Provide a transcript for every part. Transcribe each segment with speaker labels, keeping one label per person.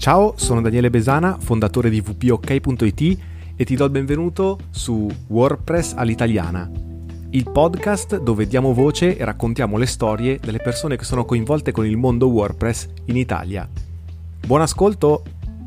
Speaker 1: Ciao, sono Daniele Besana, fondatore di wpok.it e ti do il benvenuto su WordPress all'italiana, il podcast dove diamo voce e raccontiamo le storie delle persone che sono coinvolte con il mondo WordPress in Italia. Buon ascolto!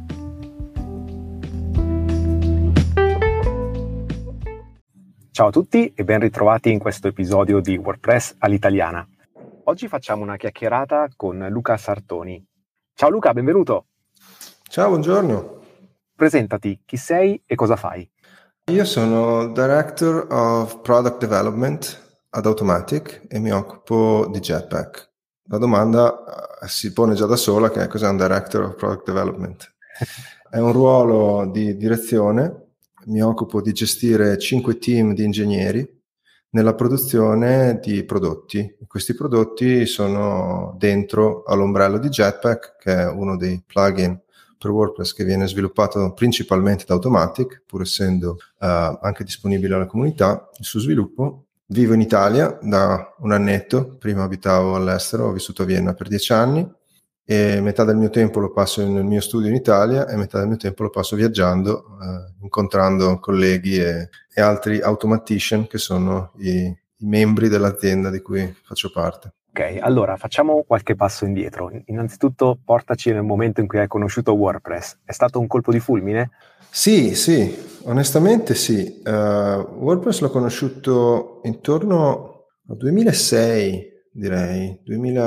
Speaker 1: Ciao a tutti e ben ritrovati in questo episodio di WordPress all'italiana. Oggi facciamo una chiacchierata con Luca Sartoni. Ciao Luca, benvenuto!
Speaker 2: Ciao, buongiorno.
Speaker 1: Presentati, chi sei e cosa fai?
Speaker 2: Io sono Director of Product Development ad Automattic e mi occupo di Jetpack. La domanda si pone già da sola, che è cos'è un Director of Product Development? È un ruolo di direzione, mi occupo di gestire 5 team di ingegneri nella produzione di prodotti. Questi prodotti sono dentro all'ombrello di Jetpack, che è uno dei plugin per WordPress che viene sviluppato principalmente da Automattic, pur essendo anche disponibile alla comunità, il suo sviluppo. Vivo in Italia da un annetto, prima abitavo all'estero, ho vissuto a Vienna per 10 anni e metà del mio tempo lo passo nel mio studio in Italia e metà del mio tempo lo passo viaggiando, incontrando colleghi e altri automatician che sono i membri dell'azienda di cui faccio parte.
Speaker 1: Ok, allora facciamo qualche passo indietro. Innanzitutto portaci nel momento in cui hai conosciuto WordPress. È stato un colpo di fulmine?
Speaker 2: Sì, onestamente sì. WordPress l'ho conosciuto intorno al 2006, direi,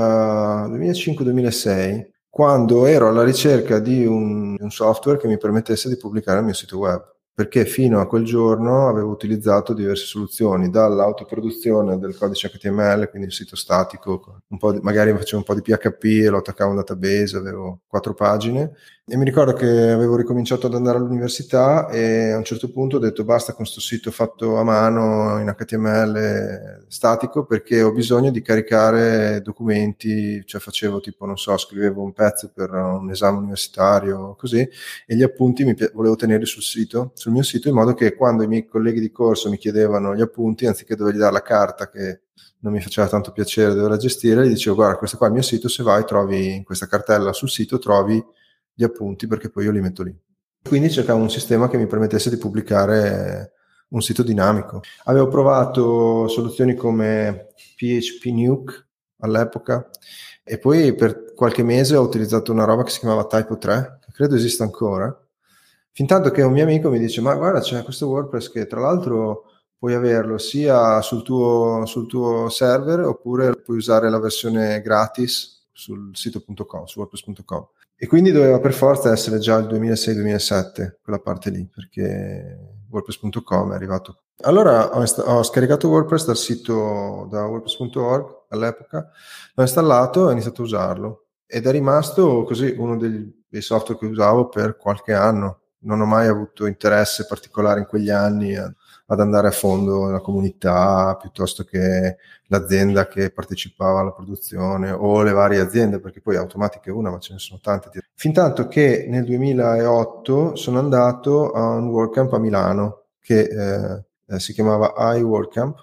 Speaker 2: 2005-2006, quando ero alla ricerca di un software che mi permettesse di pubblicare il mio sito web. Perché fino a quel giorno avevo utilizzato diverse soluzioni, dall'autoproduzione del codice HTML, quindi il sito statico, magari facevo un po' di PHP, lo attaccavo a un database, avevo 4 pagine, e mi ricordo che avevo ricominciato ad andare all'università e a un certo punto ho detto basta con questo sito fatto a mano in HTML statico, perché ho bisogno di caricare documenti, cioè facevo tipo, non so, scrivevo un pezzo per un esame universitario, così, e gli appunti volevo tenerli sul mio sito, in modo che quando i miei colleghi di corso mi chiedevano gli appunti, anziché dovergli dare la carta che non mi faceva tanto piacere doverla gestire, gli dicevo guarda, questo qua è il mio sito, se vai trovi in questa cartella sul sito, trovi gli appunti perché poi io li metto lì. Quindi cercavo un sistema che mi permettesse di pubblicare un sito dinamico. Avevo provato soluzioni come PHP Nuke all'epoca e poi per qualche mese ho utilizzato una roba che si chiamava Typo 3, che credo esista ancora, fintanto che un mio amico mi dice ma guarda, c'è questo WordPress che tra l'altro puoi averlo sia sul tuo server oppure puoi usare la versione gratis sul sito.com, su wordpress.com. E quindi doveva per forza essere già il 2006-2007 quella parte lì, perché wordpress.com è arrivato. Allora ho scaricato WordPress dal sito, da wordpress.org all'epoca, l'ho installato e ho iniziato a usarlo ed è rimasto così uno dei software che usavo per qualche anno. Non ho mai avuto interesse particolare in quegli anni ad andare a fondo nella comunità piuttosto che l'azienda che partecipava alla produzione o le varie aziende, perché poi Automattic è una, ma ce ne sono tante. Fintanto che nel 2008 sono andato a un WordCamp a Milano che si chiamava eWordCamp,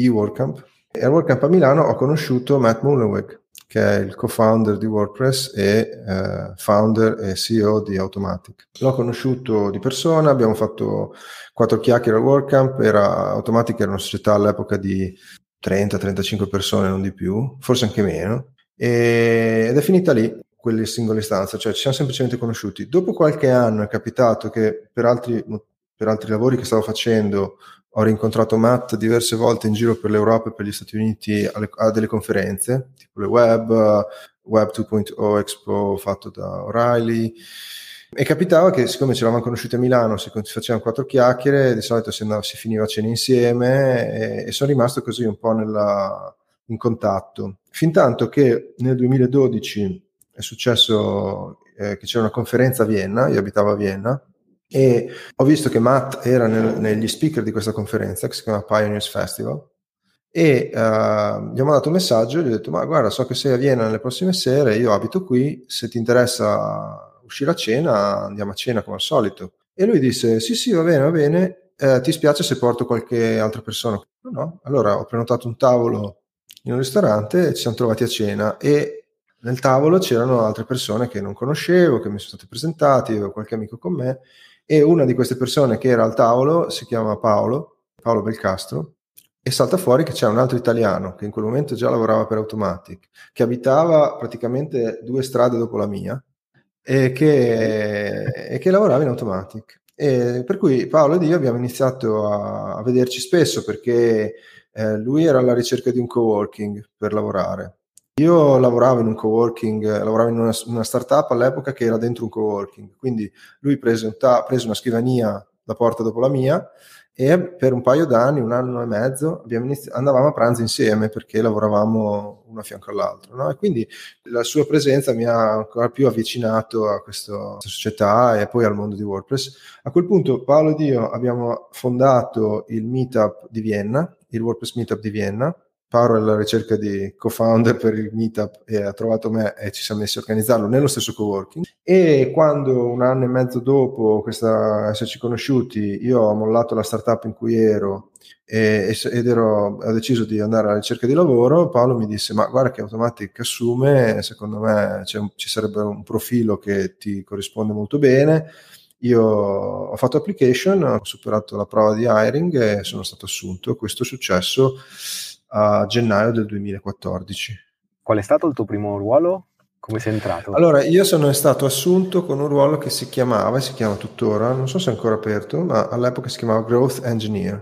Speaker 2: e al WordCamp a Milano ho conosciuto Matt Mullenweg, che è il co-founder di WordPress e founder e CEO di Automattic. L'ho conosciuto di persona, abbiamo fatto 4 chiacchiere al WordCamp, Automattic era una società all'epoca di 30-35 persone, non di più, forse anche meno, ed è finita lì quelle singole istanze, cioè ci siamo semplicemente conosciuti. Dopo qualche anno è capitato che per altri lavori che stavo facendo ho rincontrato Matt diverse volte in giro per l'Europa e per gli Stati Uniti a delle conferenze, tipo le Web 2.0 Expo fatto da O'Reilly. E capitava che siccome ci eravamo conosciuti a Milano, si facevano 4 chiacchiere, di solito si finiva a cena insieme e sono rimasto così un po' in contatto. Fintanto che nel 2012 è successo che c'era una conferenza a Vienna, io abitavo a Vienna, e ho visto che Matt era negli speaker di questa conferenza che si chiama Pioneers Festival e gli ho mandato un messaggio e gli ho detto ma guarda, so che sei a Vienna nelle prossime sere, io abito qui, se ti interessa uscire a cena andiamo a cena come al solito. E lui disse sì va bene, ti spiace se porto qualche altra persona? No. Allora ho prenotato un tavolo in un ristorante e ci siamo trovati a cena e Nel tavolo c'erano altre persone che non conoscevo, che mi sono state presentate, avevo qualche amico con me, e una di queste persone che era al tavolo si chiama Paolo Belcastro, e salta fuori che c'è un altro italiano che in quel momento già lavorava per Automatic, che abitava praticamente 2 strade dopo la mia e che lavorava in Automatic. E per cui Paolo ed io abbiamo iniziato a vederci spesso perché lui era alla ricerca di un coworking per lavorare. Io lavoravo in un coworking, lavoravo in una startup all'epoca che era dentro un coworking, quindi lui prese una scrivania da porta dopo la mia, e per un paio d'anni, 1 anno e mezzo, andavamo a pranzo insieme perché lavoravamo uno a fianco all'altro, no? E quindi la sua presenza mi ha ancora più avvicinato a questa società e poi al mondo di WordPress. A quel punto Paolo ed io abbiamo fondato il Meetup di Vienna, il WordPress Meetup di Vienna. Paolo è alla ricerca di co-founder per il Meetup e ha trovato me e ci siamo messi a organizzarlo nello stesso coworking. E quando 1 anno e mezzo dopo esserci conosciuti, io ho mollato la startup in cui ero ho deciso di andare alla ricerca di lavoro, Paolo mi disse: ma guarda che Automatic assume, secondo me ci sarebbe un profilo che ti corrisponde molto bene. Io ho fatto application, ho superato la prova di hiring e sono stato assunto. Questo è successo a gennaio del 2014.
Speaker 1: Qual è stato il tuo primo ruolo? Come sei entrato?
Speaker 2: Allora, io sono stato assunto con un ruolo che si chiama tuttora, non so se è ancora aperto, ma all'epoca si chiamava Growth Engineer.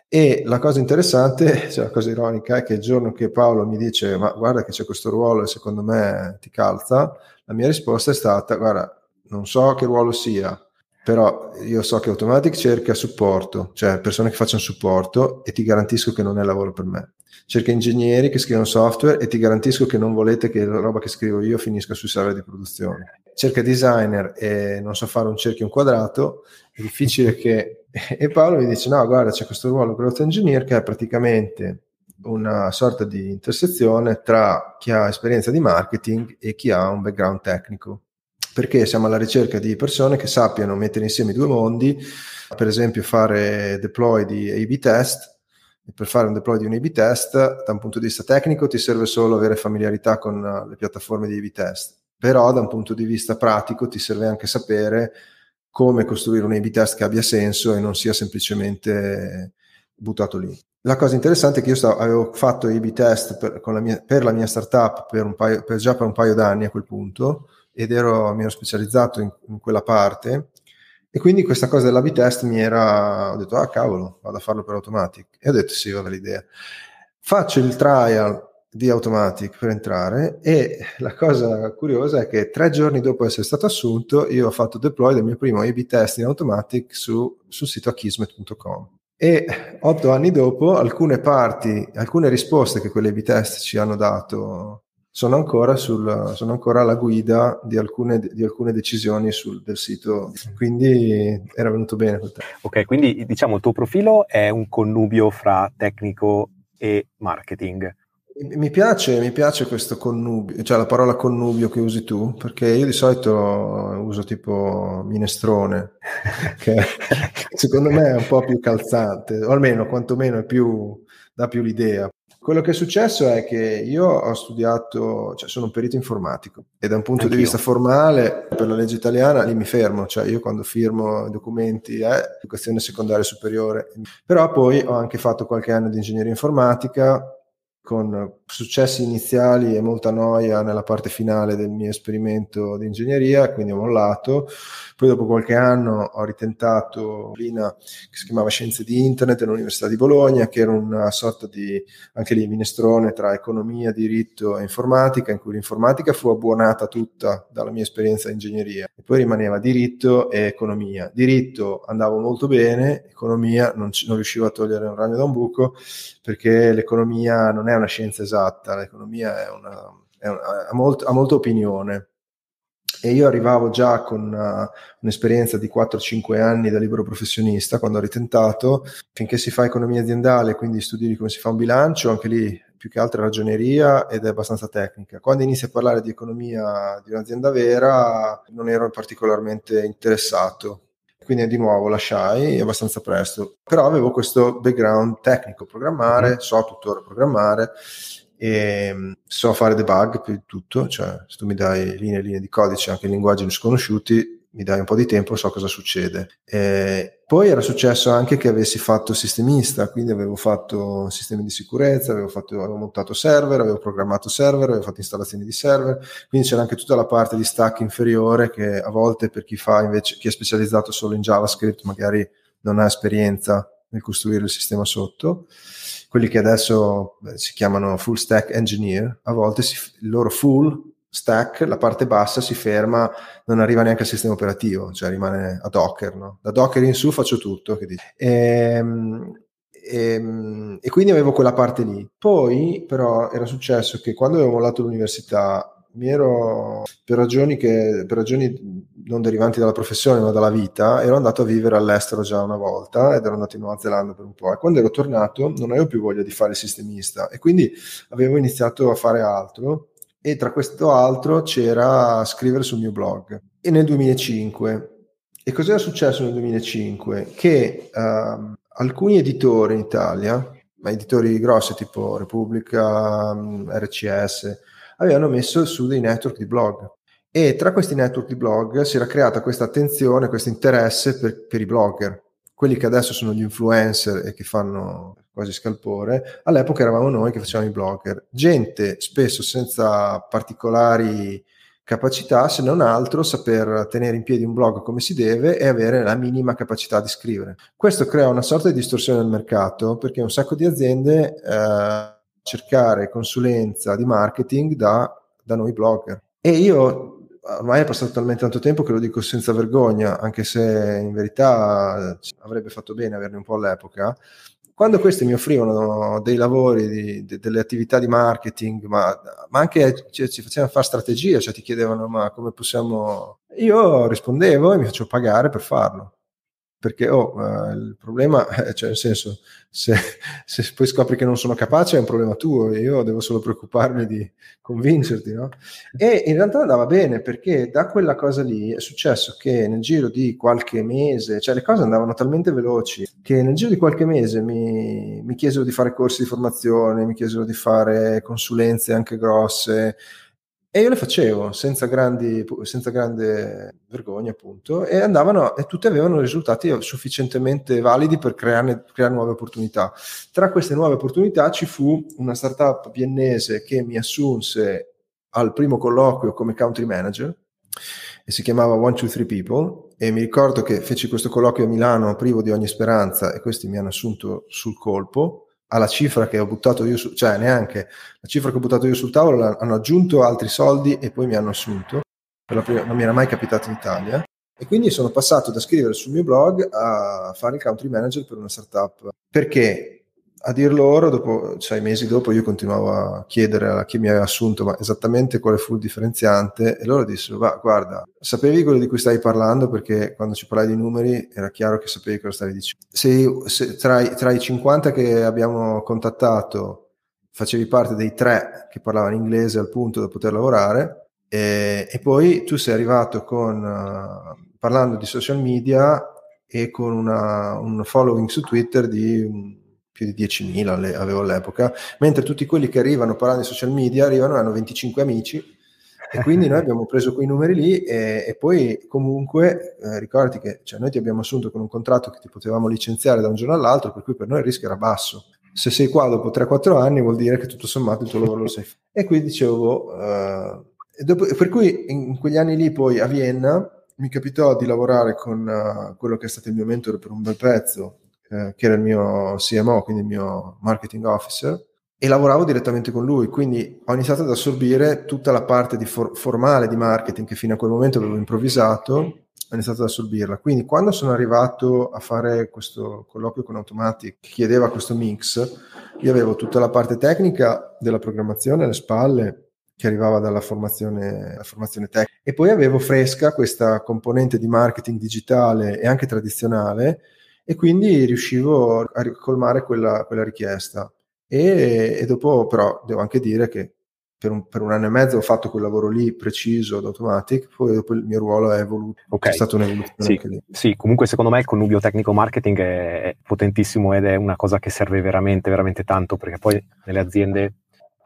Speaker 2: E la cosa interessante, cioè la cosa ironica, è che il giorno che Paolo mi dice: ma guarda che c'è questo ruolo e secondo me ti calza, la mia risposta è stata: guarda, non so che ruolo sia, però io so che Automatic cerca supporto, cioè persone che facciano supporto, e ti garantisco che non è lavoro per me. Cerca ingegneri che scrivono software e ti garantisco che non volete che la roba che scrivo io finisca sui server di produzione. Cerca designer e non so fare un cerchio e un quadrato, è difficile che... E Paolo mi dice: no, guarda, c'è questo ruolo growth engineer che è praticamente una sorta di intersezione tra chi ha esperienza di marketing e chi ha un background tecnico, perché siamo alla ricerca di persone che sappiano mettere insieme i due mondi, per esempio fare deploy di A/B test. E per fare un deploy di un A/B test, da un punto di vista tecnico ti serve solo avere familiarità con le piattaforme di A/B test, però da un punto di vista pratico ti serve anche sapere come costruire un A/B test che abbia senso e non sia semplicemente buttato lì. La cosa interessante è che io avevo fatto A/B test per la mia startup per un paio d'anni a quel punto, ed mi ero specializzato in quella parte, e quindi questa cosa dell'A/B test ho detto: ah cavolo, vado a farlo per Automatic, e ho detto sì, va l'idea. Faccio il trial di Automatic per entrare, e la cosa curiosa è che 3 giorni dopo essere stato assunto io ho fatto deploy del mio primo A/B test in Automatic sul sito akismet.com. E 8 anni dopo alcune risposte che quelle A/B test ci hanno dato sono ancora alla guida di alcune decisioni del sito, quindi era venuto bene.
Speaker 1: Ok, quindi diciamo il tuo profilo è un connubio fra tecnico e marketing.
Speaker 2: Mi piace questo connubio, cioè la parola connubio che usi tu, perché io di solito uso tipo minestrone, che secondo me è un po' più calzante, o almeno quantomeno dà più l'idea. Quello che è successo è che io ho studiato, cioè sono un perito informatico, e da un punto di vista formale, per la legge italiana, lì mi fermo, cioè io quando firmo documenti è educazione secondaria superiore. Però poi ho anche fatto qualche anno di ingegneria informatica, con successi iniziali e molta noia nella parte finale del mio esperimento di ingegneria, quindi ho mollato. Poi dopo qualche anno ho ritentato una che si chiamava Scienze di Internet all'Università di Bologna, che era una sorta di, anche lì, minestrone tra economia, diritto e informatica, in cui l'informatica fu abbonata tutta dalla mia esperienza in ingegneria, e poi rimaneva diritto e economia. Diritto andavo molto bene, economia non riuscivo a togliere un ragno da un buco, perché l'economia non è una scienza esatta, l'economia ha molta opinione. E io arrivavo già con un'esperienza di 4-5 anni da libero professionista, quando ho ritentato. Finché si fa economia aziendale, quindi studi di come si fa un bilancio, anche lì più che altro ragioneria ed è abbastanza tecnica. Quando inizi a parlare di economia di un'azienda vera, non ero particolarmente interessato. Quindi di nuovo lasciai abbastanza presto, però avevo questo background tecnico, programmare, so tuttora programmare, so fare debug più di tutto, cioè se tu mi dai linee e linee di codice anche in linguaggi sconosciuti, mi dai un po' di tempo, so cosa succede. Poi era successo anche che avessi fatto sistemista, quindi avevo fatto sistemi di sicurezza, avevo montato server, avevo programmato server, avevo fatto installazioni di server, quindi c'era anche tutta la parte di stack inferiore che a volte per chi è specializzato solo in JavaScript magari non ha esperienza nel costruire il sistema sotto. Quelli che adesso si chiamano full stack engineer, a volte il loro full stack, la parte bassa si ferma, non arriva neanche al sistema operativo, cioè rimane a Docker, no? Da Docker in su faccio tutto, che dici. E quindi avevo quella parte lì. Poi però era successo che quando avevo mollato l'università per ragioni non derivanti dalla professione ma dalla vita, ero andato a vivere all'estero già una volta ed ero andato in Nuova Zelanda per un po', e quando ero tornato non avevo più voglia di fare il sistemista e quindi avevo iniziato a fare altro, e tra questo altro c'era scrivere sul mio blog. E nel 2005, e cos'era successo nel 2005? Che alcuni editori in Italia, ma editori grossi tipo Repubblica, RCS, avevano messo su dei network di blog, e tra questi network di blog si era creata questa attenzione, questo interesse per i blogger, quelli che adesso sono gli influencer e che fanno quasi scalpore. All'epoca eravamo noi che facevamo i blogger, gente spesso senza particolari capacità, se non altro saper tenere in piedi un blog come si deve e avere la minima capacità di scrivere. Questo crea una sorta di distorsione del mercato, perché un sacco di aziende cercare consulenza di marketing da noi blogger. E io ormai è passato talmente tanto tempo che lo dico senza vergogna, anche se in verità avrebbe fatto bene averne un po' all'epoca. Quando questi mi offrivano dei lavori, delle attività di marketing, ma anche ci facevano fare strategie, cioè ti chiedevano ma come possiamo... Io rispondevo e mi facevo pagare per farlo. Perché il problema, cioè nel senso, se poi scopri che non sono capace è un problema tuo, io devo solo preoccuparmi di convincerti, no? E in realtà andava bene, perché da quella cosa lì è successo che nel giro di qualche mese, cioè le cose andavano talmente veloci che nel giro di qualche mese mi chiesero di fare corsi di formazione, mi chiesero di fare consulenze anche grosse, e io le facevo senza grande vergogna, appunto, e tutte avevano risultati sufficientemente validi per creare nuove opportunità. Tra queste nuove opportunità ci fu una startup viennese che mi assunse al primo colloquio come country manager, e si chiamava 123 People, e mi ricordo che feci questo colloquio a Milano privo di ogni speranza, e questi mi hanno assunto sul colpo. Alla cifra che ho buttato io cioè neanche la cifra che ho buttato io sul tavolo, hanno aggiunto altri soldi e poi mi hanno assunto. Non mi era mai capitato in Italia, e quindi sono passato da scrivere sul mio blog a fare il country manager per una startup, perché a dir loro, dopo 6 mesi dopo, io continuavo a chiedere a chi mi aveva assunto ma esattamente quale fu il differenziante, e loro dissero: va, guarda, sapevi quello di cui stavi parlando, perché quando ci parlai di numeri era chiaro che sapevi cosa stavi dicendo. Se tra i 50 che abbiamo contattato facevi parte dei 3 che parlavano inglese al punto da poter lavorare, e poi tu sei arrivato parlando di social media e con un following su Twitter di più di 10.000 avevo all'epoca, mentre tutti quelli che arrivano parlando di social media hanno 25 amici, e quindi noi abbiamo preso quei numeri lì, e poi comunque ricordati che noi ti abbiamo assunto con un contratto che ti potevamo licenziare da un giorno all'altro, per cui per noi il rischio era basso. Se sei qua dopo 3-4 anni vuol dire che tutto sommato il tuo lavoro lo sai fare. E quindi dicevo, per cui in quegli anni lì poi a Vienna mi capitò di lavorare con quello che è stato il mio mentore per un bel pezzo, che era il mio CMO, quindi il mio marketing officer, e lavoravo direttamente con lui, quindi ho iniziato ad assorbire tutta la parte di formale di marketing che fino a quel momento avevo improvvisato, ho iniziato ad assorbirla. Quindi quando sono arrivato a fare questo colloquio con Automattic che chiedeva questo mix, io avevo tutta la parte tecnica della programmazione alle spalle, che arrivava dalla formazione tecnica, e poi avevo fresca questa componente di marketing digitale e anche tradizionale, e quindi riuscivo a colmare quella richiesta. E dopo però devo anche dire che per un anno e mezzo ho fatto quel lavoro lì preciso ad Automattic, poi dopo il mio ruolo è evoluto, c'è stata un'evoluzione anche lì.
Speaker 3: Sì, comunque secondo me il connubio tecnico-marketing è potentissimo ed è una cosa che serve veramente, veramente tanto, perché poi nelle aziende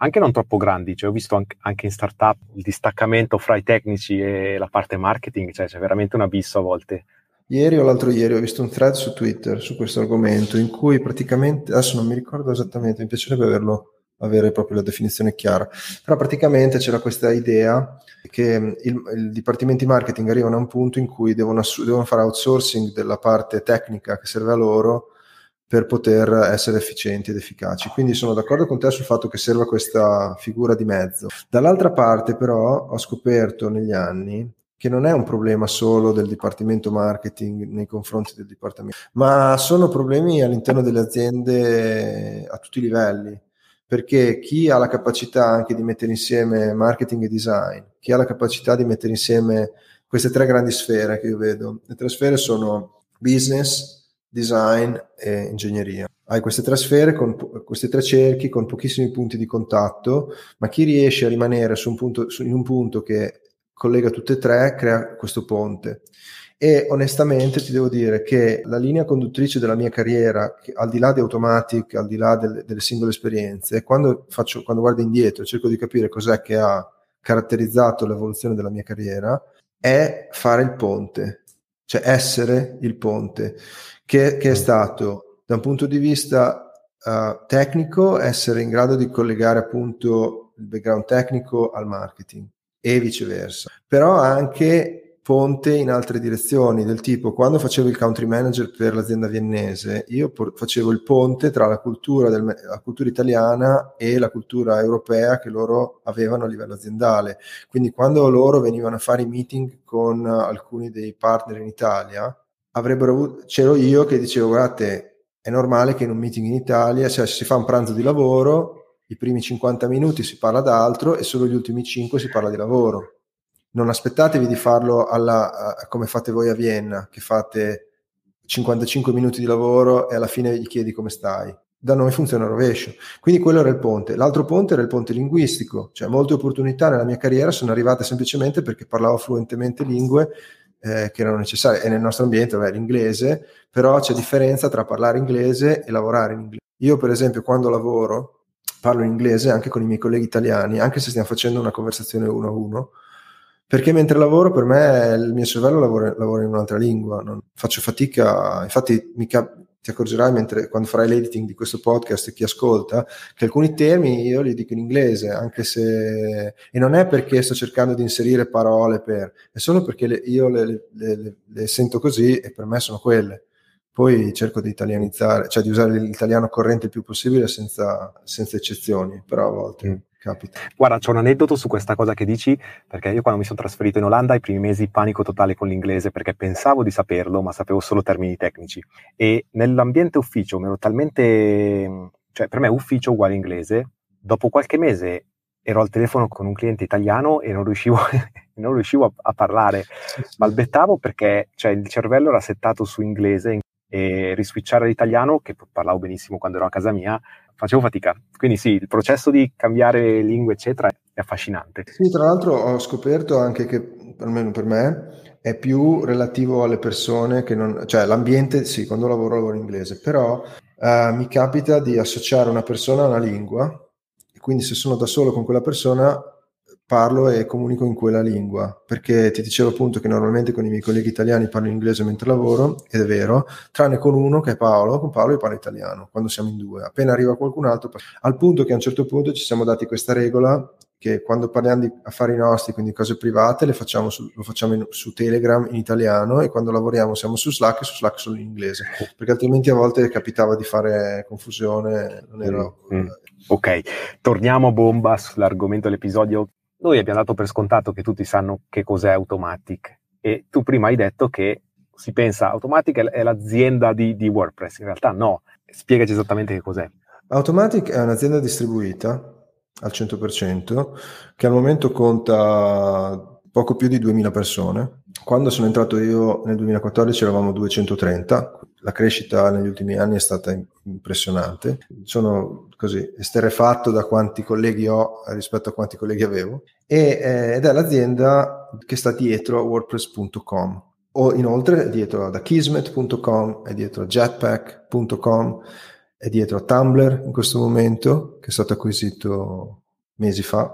Speaker 3: anche non troppo grandi, cioè ho visto anche in startup il distaccamento fra i tecnici e la parte marketing, cioè c'è veramente un abisso a volte.
Speaker 2: Ieri o l'altro ieri ho visto un thread su Twitter su questo argomento in cui praticamente, adesso non mi ricordo esattamente, mi piacerebbe avere proprio la definizione chiara, però praticamente c'era questa idea che i dipartimenti marketing arrivano a un punto in cui devono fare outsourcing della parte tecnica che serve a loro per poter essere efficienti ed efficaci. Quindi sono d'accordo con te sul fatto che serva questa figura di mezzo. Dall'altra parte però ho scoperto negli anni che non è un problema solo del dipartimento marketing nei confronti del dipartimento, ma sono problemi all'interno delle aziende a tutti i livelli, perché chi ha la capacità anche di mettere insieme marketing e design, chi ha la capacità di mettere insieme queste tre grandi sfere che io vedo, le tre sfere sono business, design e ingegneria. Hai queste tre sfere, con questi tre cerchi con pochissimi punti di contatto, ma chi riesce a rimanere in un punto che collega tutte e tre crea questo ponte. E onestamente ti devo dire che la linea conduttrice della mia carriera, al di là di Automatic, al di là delle singole esperienze, quando guardo indietro e cerco di capire cos'è che ha caratterizzato l'evoluzione della mia carriera, è fare il ponte, cioè essere il ponte, che è stato da un punto di vista tecnico, essere in grado di collegare appunto il background tecnico al marketing e viceversa, però anche ponte in altre direzioni, del tipo quando facevo il country manager per l'azienda viennese, io facevo il ponte tra la cultura italiana e la cultura europea che loro avevano a livello aziendale. Quindi quando loro venivano a fare i meeting con alcuni dei partner in Italia, c'ero io che dicevo: guardate, è normale che in un meeting in Italia, cioè, si fa un pranzo di lavoro, i primi 50 minuti si parla d'altro e solo gli ultimi 5 si parla di lavoro. Non aspettatevi di farlo come fate voi a Vienna, che fate 55 minuti di lavoro e alla fine gli chiedi come stai. Da noi funziona il rovescio. Quindi quello era il ponte. L'altro ponte era il ponte linguistico, cioè molte opportunità nella mia carriera sono arrivate semplicemente perché parlavo fluentemente lingue che erano necessarie, e nel nostro ambiente l'inglese, però c'è differenza tra parlare inglese e lavorare in inglese. Io per esempio quando lavoro parlo in inglese anche con i miei colleghi italiani, anche se stiamo facendo una conversazione uno a uno, perché mentre lavoro per me il mio cervello lavora in un'altra lingua, non faccio fatica, infatti ti accorgerai quando farai l'editing di questo podcast e chi ascolta che alcuni termini io li dico in inglese, anche se, e non è perché sto cercando di inserire parole è solo perché io le sento così e per me sono quelle. Poi cerco di italianizzare, cioè di usare l'italiano corrente il più possibile senza eccezioni, però a volte capita.
Speaker 3: Guarda, c'è un aneddoto su questa cosa che dici, perché io quando mi sono trasferito in Olanda, i primi mesi panico totale con l'inglese, perché pensavo di saperlo, ma sapevo solo termini tecnici. E nell'ambiente ufficio mi ero talmente... cioè per me ufficio uguale inglese. Dopo qualche mese ero al telefono con un cliente italiano e non riuscivo a parlare. Balbettavo perché cioè, il cervello era settato su inglese e riswitchare all'italiano, che parlavo benissimo quando ero a casa mia, facevo fatica. Quindi sì, il processo di cambiare lingue eccetera è affascinante.
Speaker 2: Sì, tra l'altro ho scoperto anche che, almeno per me, è più relativo alle persone che non... cioè l'ambiente, sì, quando lavoro in inglese, però mi capita di associare una persona a una lingua, e quindi se sono da solo con quella persona parlo e comunico in quella lingua, perché ti dicevo appunto che normalmente con i miei colleghi italiani parlo in inglese mentre lavoro, ed è vero, tranne con uno che è Paolo, con Paolo io parlo italiano, quando siamo in due, appena arriva qualcun altro, al punto che a un certo punto ci siamo dati questa regola, che quando parliamo di affari nostri, quindi cose private, lo facciamo su Telegram in italiano, e quando lavoriamo siamo su Slack, e su Slack solo in inglese, perché altrimenti a volte capitava di fare confusione, non ero...
Speaker 3: Ok, torniamo a bomba sull'argomento dell'episodio. Noi abbiamo dato per scontato che tutti sanno che cos'è Automatic, e tu prima hai detto che si pensa Automatic è l'azienda di WordPress, in realtà no, spiegaci esattamente che cos'è.
Speaker 2: Automatic è un'azienda distribuita al 100%, che al momento conta poco più di 2000 persone. Quando sono entrato io nel 2014 eravamo 230, la crescita negli ultimi anni è stata impressionante. Sono così esterrefatto da quanti colleghi ho rispetto a quanti colleghi avevo, ed è l'azienda che sta dietro a WordPress.com, o inoltre dietro da Kismet.com, è dietro a Jetpack.com, è dietro a Tumblr in questo momento, che è stato acquisito mesi fa.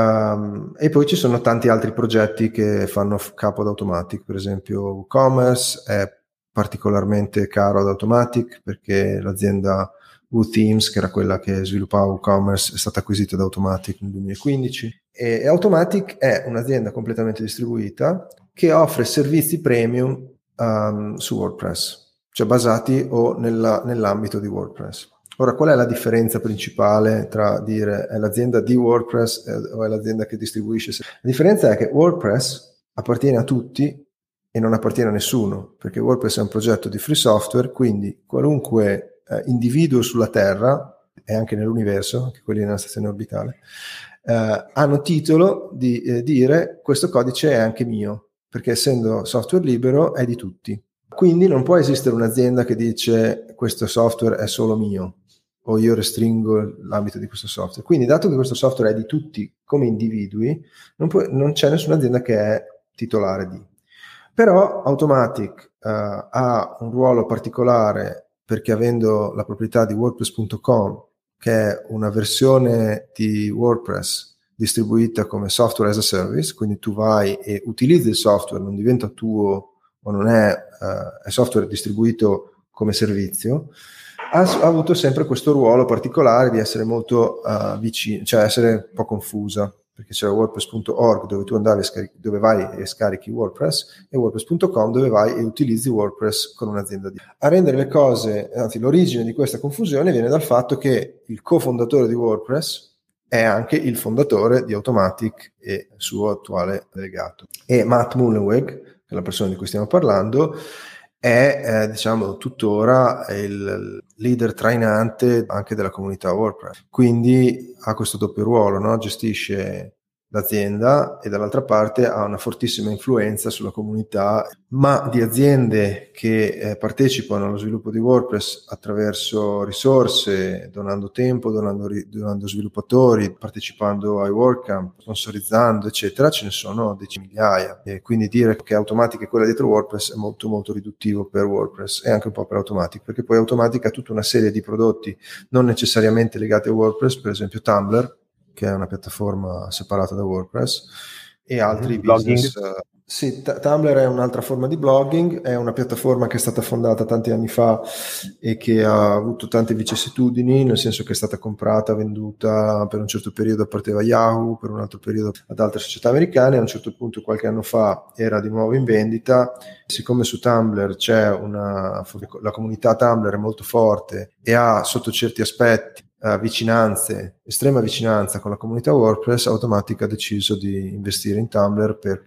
Speaker 2: E poi ci sono tanti altri progetti che fanno capo ad Automattic, per esempio WooCommerce è particolarmente caro ad Automattic perché l'azienda WooThemes, che era quella che sviluppava WooCommerce, è stata acquisita da Automattic nel 2015 e Automattic è un'azienda completamente distribuita che offre servizi premium su WordPress, cioè basati o nell'ambito di WordPress. Ora, qual è la differenza principale tra dire è l'azienda di WordPress o è l'azienda che distribuisce? La differenza è che WordPress appartiene a tutti e non appartiene a nessuno, perché WordPress è un progetto di free software, quindi qualunque individuo sulla Terra e anche nell'universo, anche quelli nella stazione orbitale, hanno titolo di dire questo codice è anche mio, perché essendo software libero è di tutti. Quindi non può esistere un'azienda che dice questo software è solo mio o io restringo l'ambito di questo software. Quindi dato che questo software è di tutti come individui, non c'è nessuna azienda che è titolare di. Però Automattic ha un ruolo particolare perché avendo la proprietà di WordPress.com, che è una versione di WordPress distribuita come software as a service, quindi tu vai e utilizzi il software, non diventa tuo o non è software distribuito come servizio, ha avuto sempre questo ruolo particolare di essere molto vicino, cioè essere un po' confusa, perché c'era WordPress.org dove tu andavi dove vai e scarichi WordPress e WordPress.com dove vai e utilizzi WordPress con un'azienda di. A rendere le cose, anzi l'origine di questa confusione viene dal fatto che il cofondatore di WordPress è anche il fondatore di Automattic e suo attuale delegato. E Matt Mullenweg, che è la persona di cui stiamo parlando, è diciamo tuttora il leader trainante anche della comunità WordPress, quindi ha questo doppio ruolo, no? Gestisce l'azienda e dall'altra parte ha una fortissima influenza sulla comunità, ma di aziende che partecipano allo sviluppo di WordPress attraverso risorse, donando tempo, donando sviluppatori, partecipando ai WordCamp, sponsorizzando, eccetera, ce ne sono migliaia. E quindi dire che Automattic è quella dietro WordPress è molto molto riduttivo per WordPress e anche un po' per Automattic, perché poi Automattic ha tutta una serie di prodotti non necessariamente legati a WordPress, per esempio Tumblr, che è una piattaforma separata da WordPress, e altri business. Sì, Tumblr è un'altra forma di blogging, è una piattaforma che è stata fondata tanti anni fa e che ha avuto tante vicissitudini, nel senso che è stata comprata, venduta, per un certo periodo apparteneva a Yahoo, per un altro periodo ad altre società americane, a un certo punto qualche anno fa era di nuovo in vendita. Siccome su Tumblr c'è la comunità Tumblr è molto forte e ha sotto certi aspetti estrema vicinanza con la comunità WordPress, Automattic ha deciso di investire in Tumblr per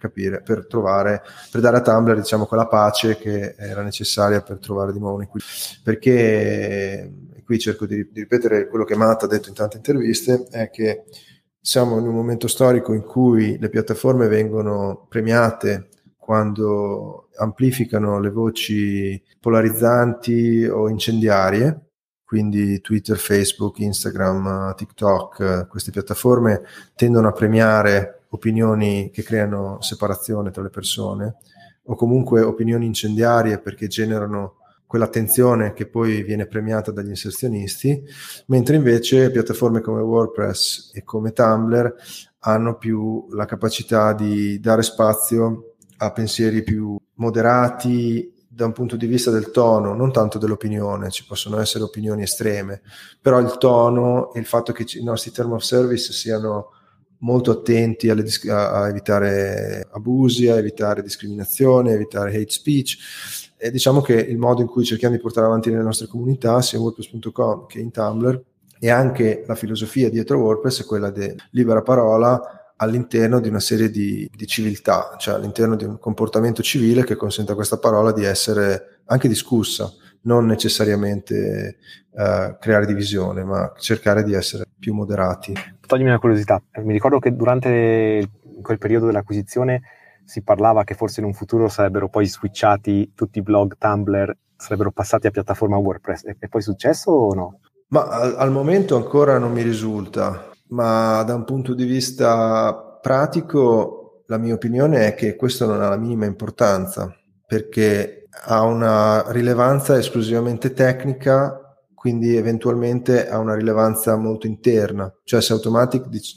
Speaker 2: dare a Tumblr diciamo quella pace che era necessaria per trovare di nuovo un equilibrio, perché qui cerco di ripetere quello che Matt ha detto in tante interviste, è che siamo in un momento storico in cui le piattaforme vengono premiate quando amplificano le voci polarizzanti o incendiarie. Quindi Twitter, Facebook, Instagram, TikTok, queste piattaforme tendono a premiare opinioni che creano separazione tra le persone o comunque opinioni incendiarie perché generano quell'attenzione che poi viene premiata dagli inserzionisti, mentre invece piattaforme come WordPress e come Tumblr hanno più la capacità di dare spazio a pensieri più moderati da un punto di vista del tono, non tanto dell'opinione. Ci possono essere opinioni estreme, però il tono e il fatto che i nostri term of service siano molto attenti a evitare abusi, a evitare discriminazione, a evitare hate speech. E diciamo che il modo in cui cerchiamo di portare avanti le nostre comunità, sia in WordPress.com che in Tumblr, e anche la filosofia dietro WordPress è quella di libera parola all'interno di una serie di civiltà, cioè all'interno di un comportamento civile che consente a questa parola di essere anche discussa, non necessariamente creare divisione, ma cercare di essere più moderati.
Speaker 3: Toglimi una curiosità, mi ricordo che durante quel periodo dell'acquisizione si parlava che forse in un futuro sarebbero poi switchati tutti i blog Tumblr, sarebbero passati a piattaforma WordPress. È poi successo o no?
Speaker 2: Ma al momento ancora non mi risulta, ma da un punto di vista pratico la mia opinione è che questo non ha la minima importanza, perché ha una rilevanza esclusivamente tecnica, quindi eventualmente ha una rilevanza molto interna. Cioè se Automattic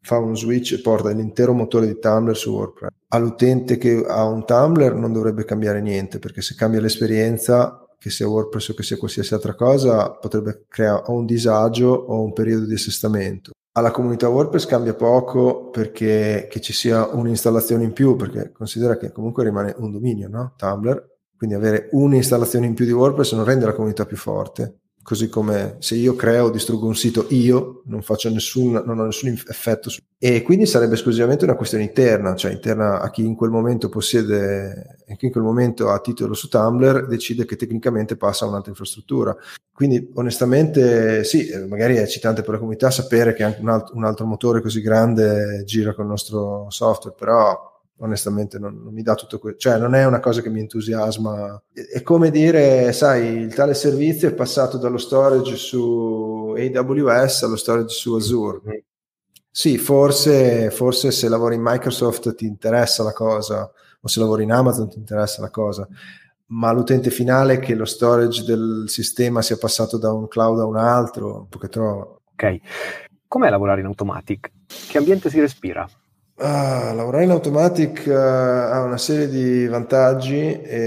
Speaker 2: fa uno switch e porta l'intero motore di Tumblr su WordPress. All'utente che ha un Tumblr non dovrebbe cambiare niente, perché se cambia l'esperienza, che sia WordPress o che sia qualsiasi altra cosa, potrebbe creare o un disagio o un periodo di assestamento. Alla comunità WordPress cambia poco perché che ci sia un'installazione in più, perché considera che comunque rimane un dominio, no? Tumblr, quindi avere un'installazione in più di WordPress non rende la comunità più forte. Così come se io creo o distruggo un sito, io non ho nessun effetto e quindi sarebbe esclusivamente una questione interna, cioè interna a chi in quel momento possiede e chi in quel momento ha titolo su Tumblr, decide che tecnicamente passa a un'altra infrastruttura. Quindi onestamente sì, magari è eccitante per la comunità sapere che anche un altro motore così grande gira con il nostro software, però onestamente non mi dà tutto questo, cioè non è una cosa che mi entusiasma. È come dire, sai, il tale servizio è passato dallo storage su AWS allo storage su Azure. Sì, forse se lavori in Microsoft ti interessa la cosa, o se lavori in Amazon ti interessa la cosa, ma l'utente finale che lo storage del sistema sia passato da un cloud a un altro, un po' che trova.
Speaker 3: Ok, com'è lavorare in Automattic? Che ambiente si respira?
Speaker 2: Lavorare in Automattic ha una serie di vantaggi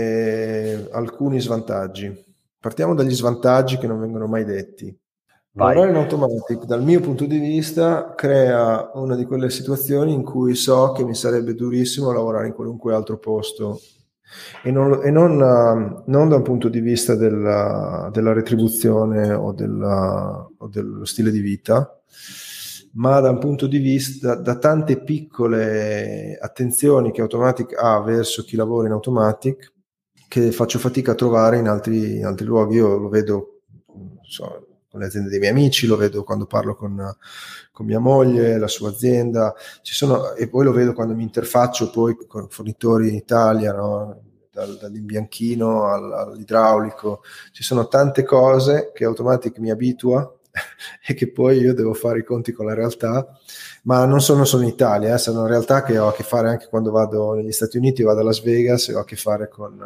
Speaker 2: e alcuni svantaggi. Partiamo dagli svantaggi che non vengono mai detti.
Speaker 3: Vai.
Speaker 2: Lavorare in Automattic, dal mio punto di vista, crea una di quelle situazioni in cui so che mi sarebbe durissimo lavorare in qualunque altro posto e non da un punto di vista della retribuzione o dello stile di vita, ma da un punto di vista da tante piccole attenzioni che Automattic ha verso chi lavora in Automattic che faccio fatica a trovare in altri luoghi. Io lo vedo, non so, con le aziende dei miei amici, lo vedo quando parlo con mia moglie, la sua azienda, e poi lo vedo quando mi interfaccio poi con fornitori in Italia, no? Dall'imbianchino all'idraulico, ci sono tante cose che Automattic mi abitua e che poi io devo fare i conti con la realtà, ma non sono solo in Italia, sono realtà che ho a che fare anche quando vado negli Stati Uniti, vado a Las Vegas e ho a che fare con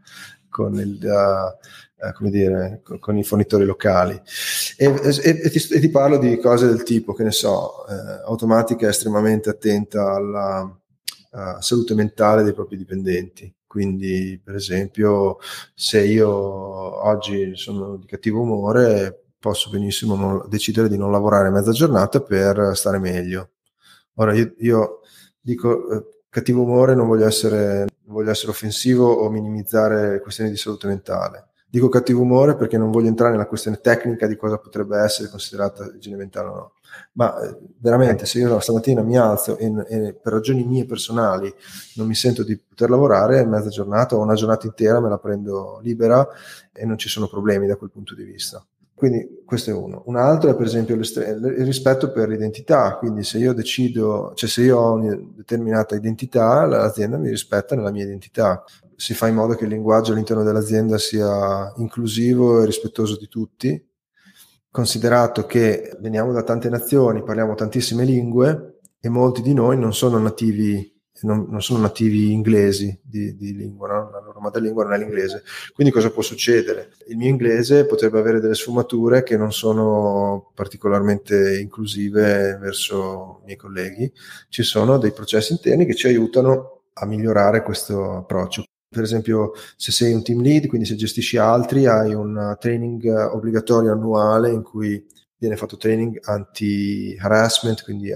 Speaker 2: i fornitori locali e ti parlo di cose del tipo, che ne so, Automattic è estremamente attenta alla salute mentale dei propri dipendenti. Quindi, per esempio, se io oggi sono di cattivo umore, posso benissimo decidere di non lavorare mezza giornata per stare meglio. Ora, io dico cattivo umore, non voglio essere offensivo o minimizzare questioni di salute mentale. Dico cattivo umore perché non voglio entrare nella questione tecnica di cosa potrebbe essere considerata igiene mentale o no. Ma veramente, se io stamattina mi alzo e per ragioni mie personali non mi sento di poter lavorare mezza giornata o una giornata intera, me la prendo libera e non ci sono problemi da quel punto di vista. Quindi questo è uno. Un altro è per esempio il rispetto per l'identità, quindi se io decido, cioè se io ho una determinata identità, l'azienda mi rispetta nella mia identità. Si fa in modo che il linguaggio all'interno dell'azienda sia inclusivo e rispettoso di tutti, considerato che veniamo da tante nazioni, parliamo tantissime lingue e molti di noi non sono nativi inglesi di lingua, no? La loro madrelingua non è l'inglese. Quindi cosa può succedere? Il mio inglese potrebbe avere delle sfumature che non sono particolarmente inclusive verso i miei colleghi. Ci sono dei processi interni che ci aiutano a migliorare questo approccio. Per esempio, se sei un team lead, quindi se gestisci altri, hai un training obbligatorio annuale in cui viene fatto training anti-harassment, quindi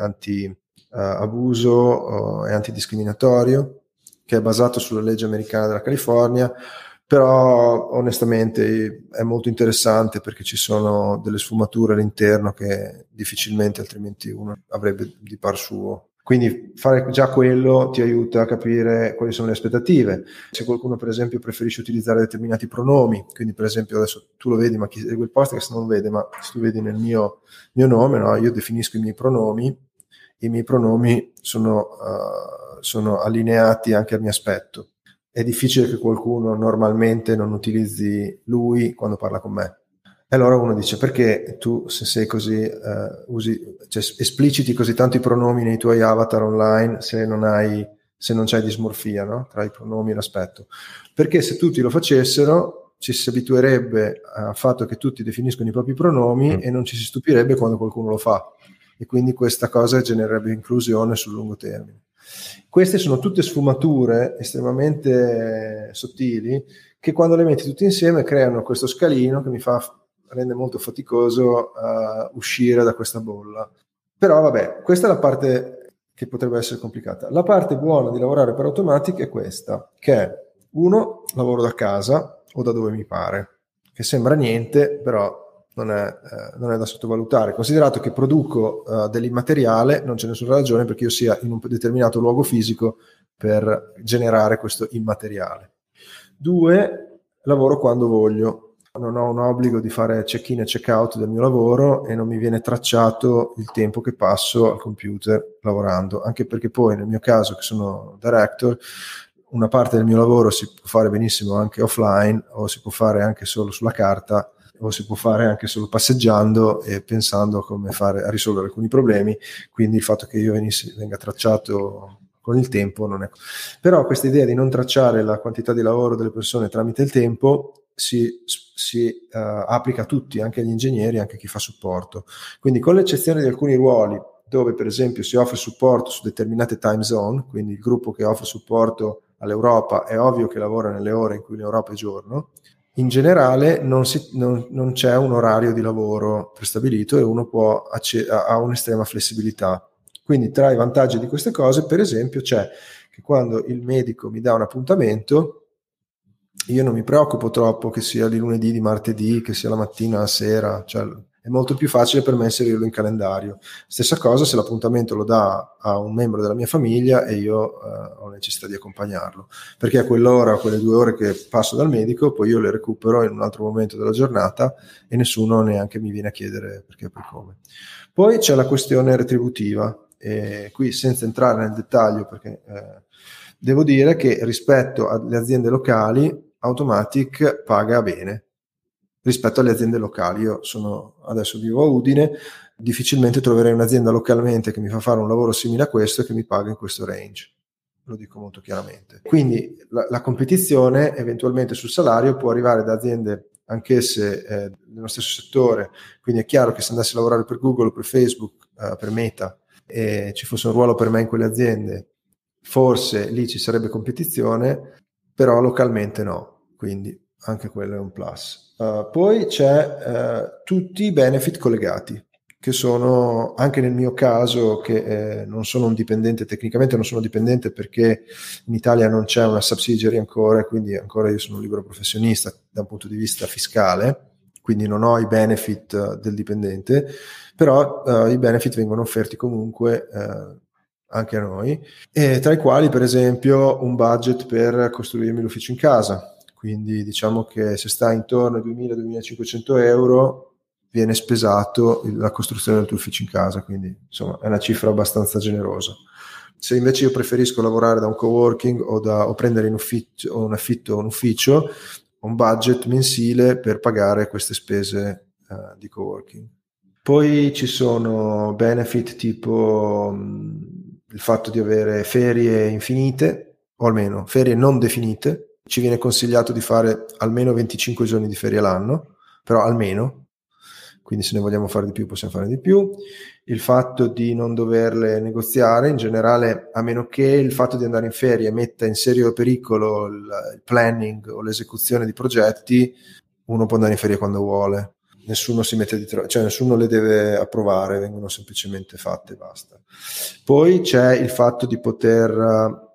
Speaker 2: abuso e antidiscriminatorio, che è basato sulla legge americana della California, però onestamente è molto interessante perché ci sono delle sfumature all'interno che difficilmente altrimenti uno avrebbe di par suo. Quindi fare già quello ti aiuta a capire quali sono le aspettative. Se qualcuno per esempio preferisce utilizzare determinati pronomi, quindi per esempio adesso tu lo vedi, ma chi segue il podcast non lo vede, ma se tu vedi nel mio nome, no? Io definisco i miei pronomi sono allineati anche al mio aspetto. È difficile che qualcuno normalmente non utilizzi lui quando parla con me. E allora uno dice: perché tu, se sei così, espliciti così tanto i pronomi nei tuoi avatar online se non c'hai dismorfia, no? Tra i pronomi e l'aspetto? Perché se tutti lo facessero ci si abituerebbe al fatto che tutti definiscono i propri pronomi e non ci si stupirebbe quando qualcuno lo fa. e quindi questa cosa genererebbe inclusione sul lungo termine. Queste sono tutte sfumature estremamente sottili che quando le metti tutte insieme creano questo scalino che rende molto faticoso uscire da questa bolla. Però vabbè, questa è la parte che potrebbe essere complicata. La parte buona di lavorare per Automattic è questa, che è, uno, lavoro da casa o da dove mi pare, che sembra niente, però non è da sottovalutare. Considerato che produco dell'immateriale, non c'è nessuna ragione perché io sia in un determinato luogo fisico per generare questo immateriale. 2, lavoro quando voglio. Non ho un obbligo di fare check-in e check-out del mio lavoro e non mi viene tracciato il tempo che passo al computer lavorando, anche perché poi nel mio caso, che sono director, una parte del mio lavoro si può fare benissimo anche offline, o si può fare anche solo sulla carta, o si può fare anche solo passeggiando e pensando a come fare a risolvere alcuni problemi. Quindi il fatto che io venga tracciato con il tempo non è. Però questa idea di non tracciare la quantità di lavoro delle persone tramite il tempo si applica a tutti, anche agli ingegneri, anche a chi fa supporto. Quindi, con l'eccezione di alcuni ruoli dove per esempio si offre supporto su determinate time zone, quindi il gruppo che offre supporto all'Europa è ovvio che lavora nelle ore in cui l'Europa è giorno, in generale non c'è un orario di lavoro prestabilito e uno ha un'estrema flessibilità. Quindi tra i vantaggi di queste cose, per esempio, c'è che quando il medico mi dà un appuntamento, io non mi preoccupo troppo che sia di lunedì, di martedì, che sia la mattina, la sera, cioè è molto più facile per me inserirlo in calendario. Stessa cosa se l'appuntamento lo dà a un membro della mia famiglia e io ho necessità di accompagnarlo, perché a quell'ora, quelle 2 ore che passo dal medico, poi io le recupero in un altro momento della giornata e nessuno neanche mi viene a chiedere perché e per come. Poi c'è la questione retributiva, e qui senza entrare nel dettaglio, perché devo dire che rispetto alle aziende locali Automattic paga bene rispetto alle aziende locali. Io adesso vivo a Udine, difficilmente troverei un'azienda localmente che mi fa fare un lavoro simile a questo e che mi paga in questo range, lo dico molto chiaramente. Quindi la competizione eventualmente sul salario può arrivare da aziende anch'esse nello stesso settore, quindi è chiaro che se andassi a lavorare per Google, per Facebook, per Meta e ci fosse un ruolo per me in quelle aziende, forse lì ci sarebbe competizione, però localmente no, quindi anche quello è un plus. Poi c'è tutti i benefit collegati, che sono, anche nel mio caso, che non sono un dipendente, tecnicamente non sono dipendente perché in Italia non c'è una subsidiary ancora, quindi ancora io sono un libero professionista da un punto di vista fiscale, quindi non ho i benefit del dipendente, però i benefit vengono offerti comunque anche a noi, e tra i quali per esempio un budget per costruirmi l'ufficio in casa. Quindi diciamo che se sta intorno ai 2.000-2.500 euro viene spesato la costruzione del tuo ufficio in casa, quindi insomma è una cifra abbastanza generosa. Se invece io preferisco lavorare da un coworking o prendere in ufficio o un affitto un ufficio, ho un budget mensile per pagare queste spese di coworking. Poi ci sono benefit tipo il fatto di avere ferie infinite, o almeno ferie non definite. Ci viene consigliato di fare almeno 25 giorni di ferie l'anno, però almeno, quindi se ne vogliamo fare di più possiamo fare di più. Il fatto di non doverle negoziare in generale, a meno che il fatto di andare in ferie metta in serio pericolo il planning o l'esecuzione di progetti, uno può andare in ferie quando vuole. Nessuno si mette cioè nessuno le deve approvare, vengono semplicemente fatte e basta. Poi c'è il fatto di poter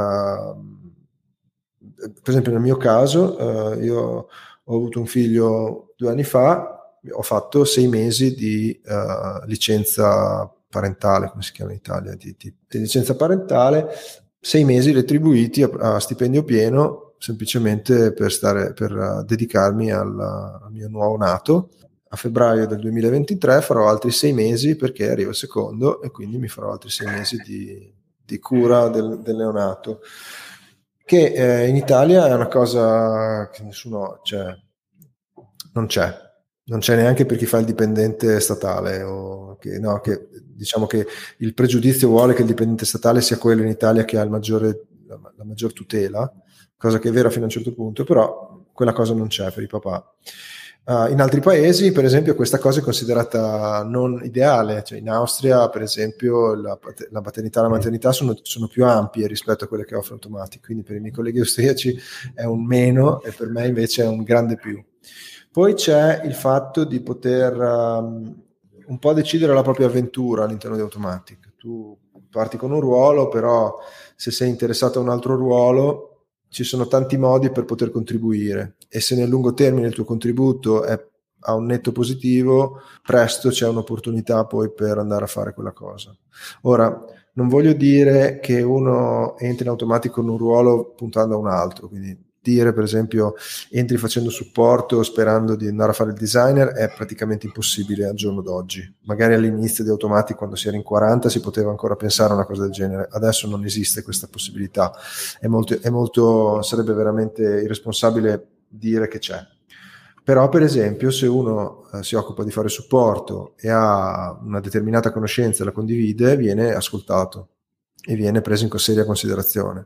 Speaker 2: per esempio nel mio caso io ho avuto un figlio 2 anni fa, ho fatto 6 mesi di licenza parentale, come si chiama in Italia, di licenza parentale, 6 mesi retribuiti a stipendio pieno, semplicemente per dedicarmi al mio nuovo nato. A febbraio del 2023 farò altri 6 mesi perché arriva il secondo e quindi mi farò altri 6 mesi di cura del neonato, che in Italia è una cosa che nessuno, cioè, non c'è neanche per chi fa il dipendente statale, che diciamo che il pregiudizio vuole che il dipendente statale sia quello in Italia che ha la maggior tutela, cosa che è vera fino a un certo punto, però quella cosa non c'è per i papà. In altri paesi, per esempio, questa cosa è considerata non ideale, cioè in Austria, per esempio, la paternità e la maternità sono più ampie rispetto a quelle che offre Automatic, quindi per i miei colleghi austriaci è un meno e per me invece è un grande più. Poi c'è il fatto di poter un po' decidere la propria avventura all'interno di Automatic. Tu parti con un ruolo, però se sei interessato a un altro ruolo ci sono tanti modi per poter contribuire, e se nel lungo termine il tuo contributo ha un netto positivo, presto c'è un'opportunità poi per andare a fare quella cosa. Ora, non voglio dire che uno entri in Automatico con un ruolo puntando a un altro, quindi dire per esempio entri facendo supporto sperando di andare a fare il designer è praticamente impossibile al giorno d'oggi. Magari all'inizio di Automatic, quando si era in 40, si poteva ancora pensare a una cosa del genere, adesso non esiste questa possibilità, sarebbe veramente irresponsabile dire che c'è. Però per esempio se uno si occupa di fare supporto e ha una determinata conoscenza e la condivide, viene ascoltato e viene preso in seria considerazione.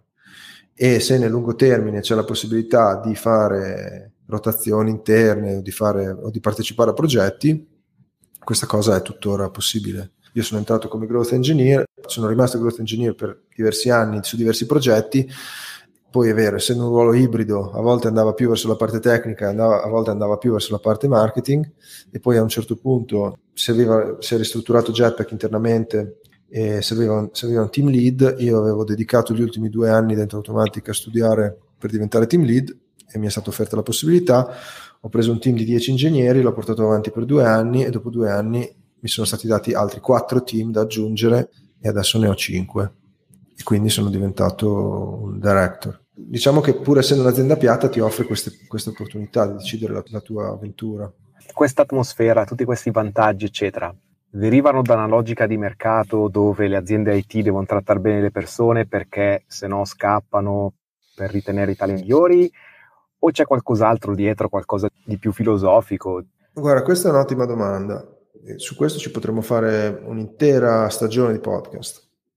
Speaker 2: E se nel lungo termine c'è la possibilità di fare rotazioni interne o di partecipare a progetti, questa cosa è tuttora possibile. Io sono entrato come growth engineer, sono rimasto growth engineer per diversi anni su diversi progetti. Poi è vero, essendo un ruolo ibrido, a volte andava più verso la parte tecnica, a volte andava più verso la parte marketing, e poi a un certo punto si è ristrutturato Jetpack internamente e serviva un team lead. Io avevo dedicato gli ultimi 2 anni dentro Automatic a studiare per diventare team lead e mi è stata offerta la possibilità. Ho preso un team di 10 ingegneri, l'ho portato avanti per 2 anni e dopo 2 anni mi sono stati dati altri 4 team da aggiungere e adesso ne ho 5 e quindi sono diventato un director. Diciamo che pur essendo un'azienda piatta ti offre queste opportunità di decidere la tua avventura.
Speaker 3: Questa atmosfera, tutti questi vantaggi eccetera, derivano da una logica di mercato dove le aziende IT devono trattare bene le persone perché se no scappano per ritenere i tali migliori, o c'è qualcos'altro dietro, qualcosa di più filosofico?
Speaker 2: Guarda, questa è un'ottima domanda. Su questo ci potremmo fare un'intera stagione di podcast.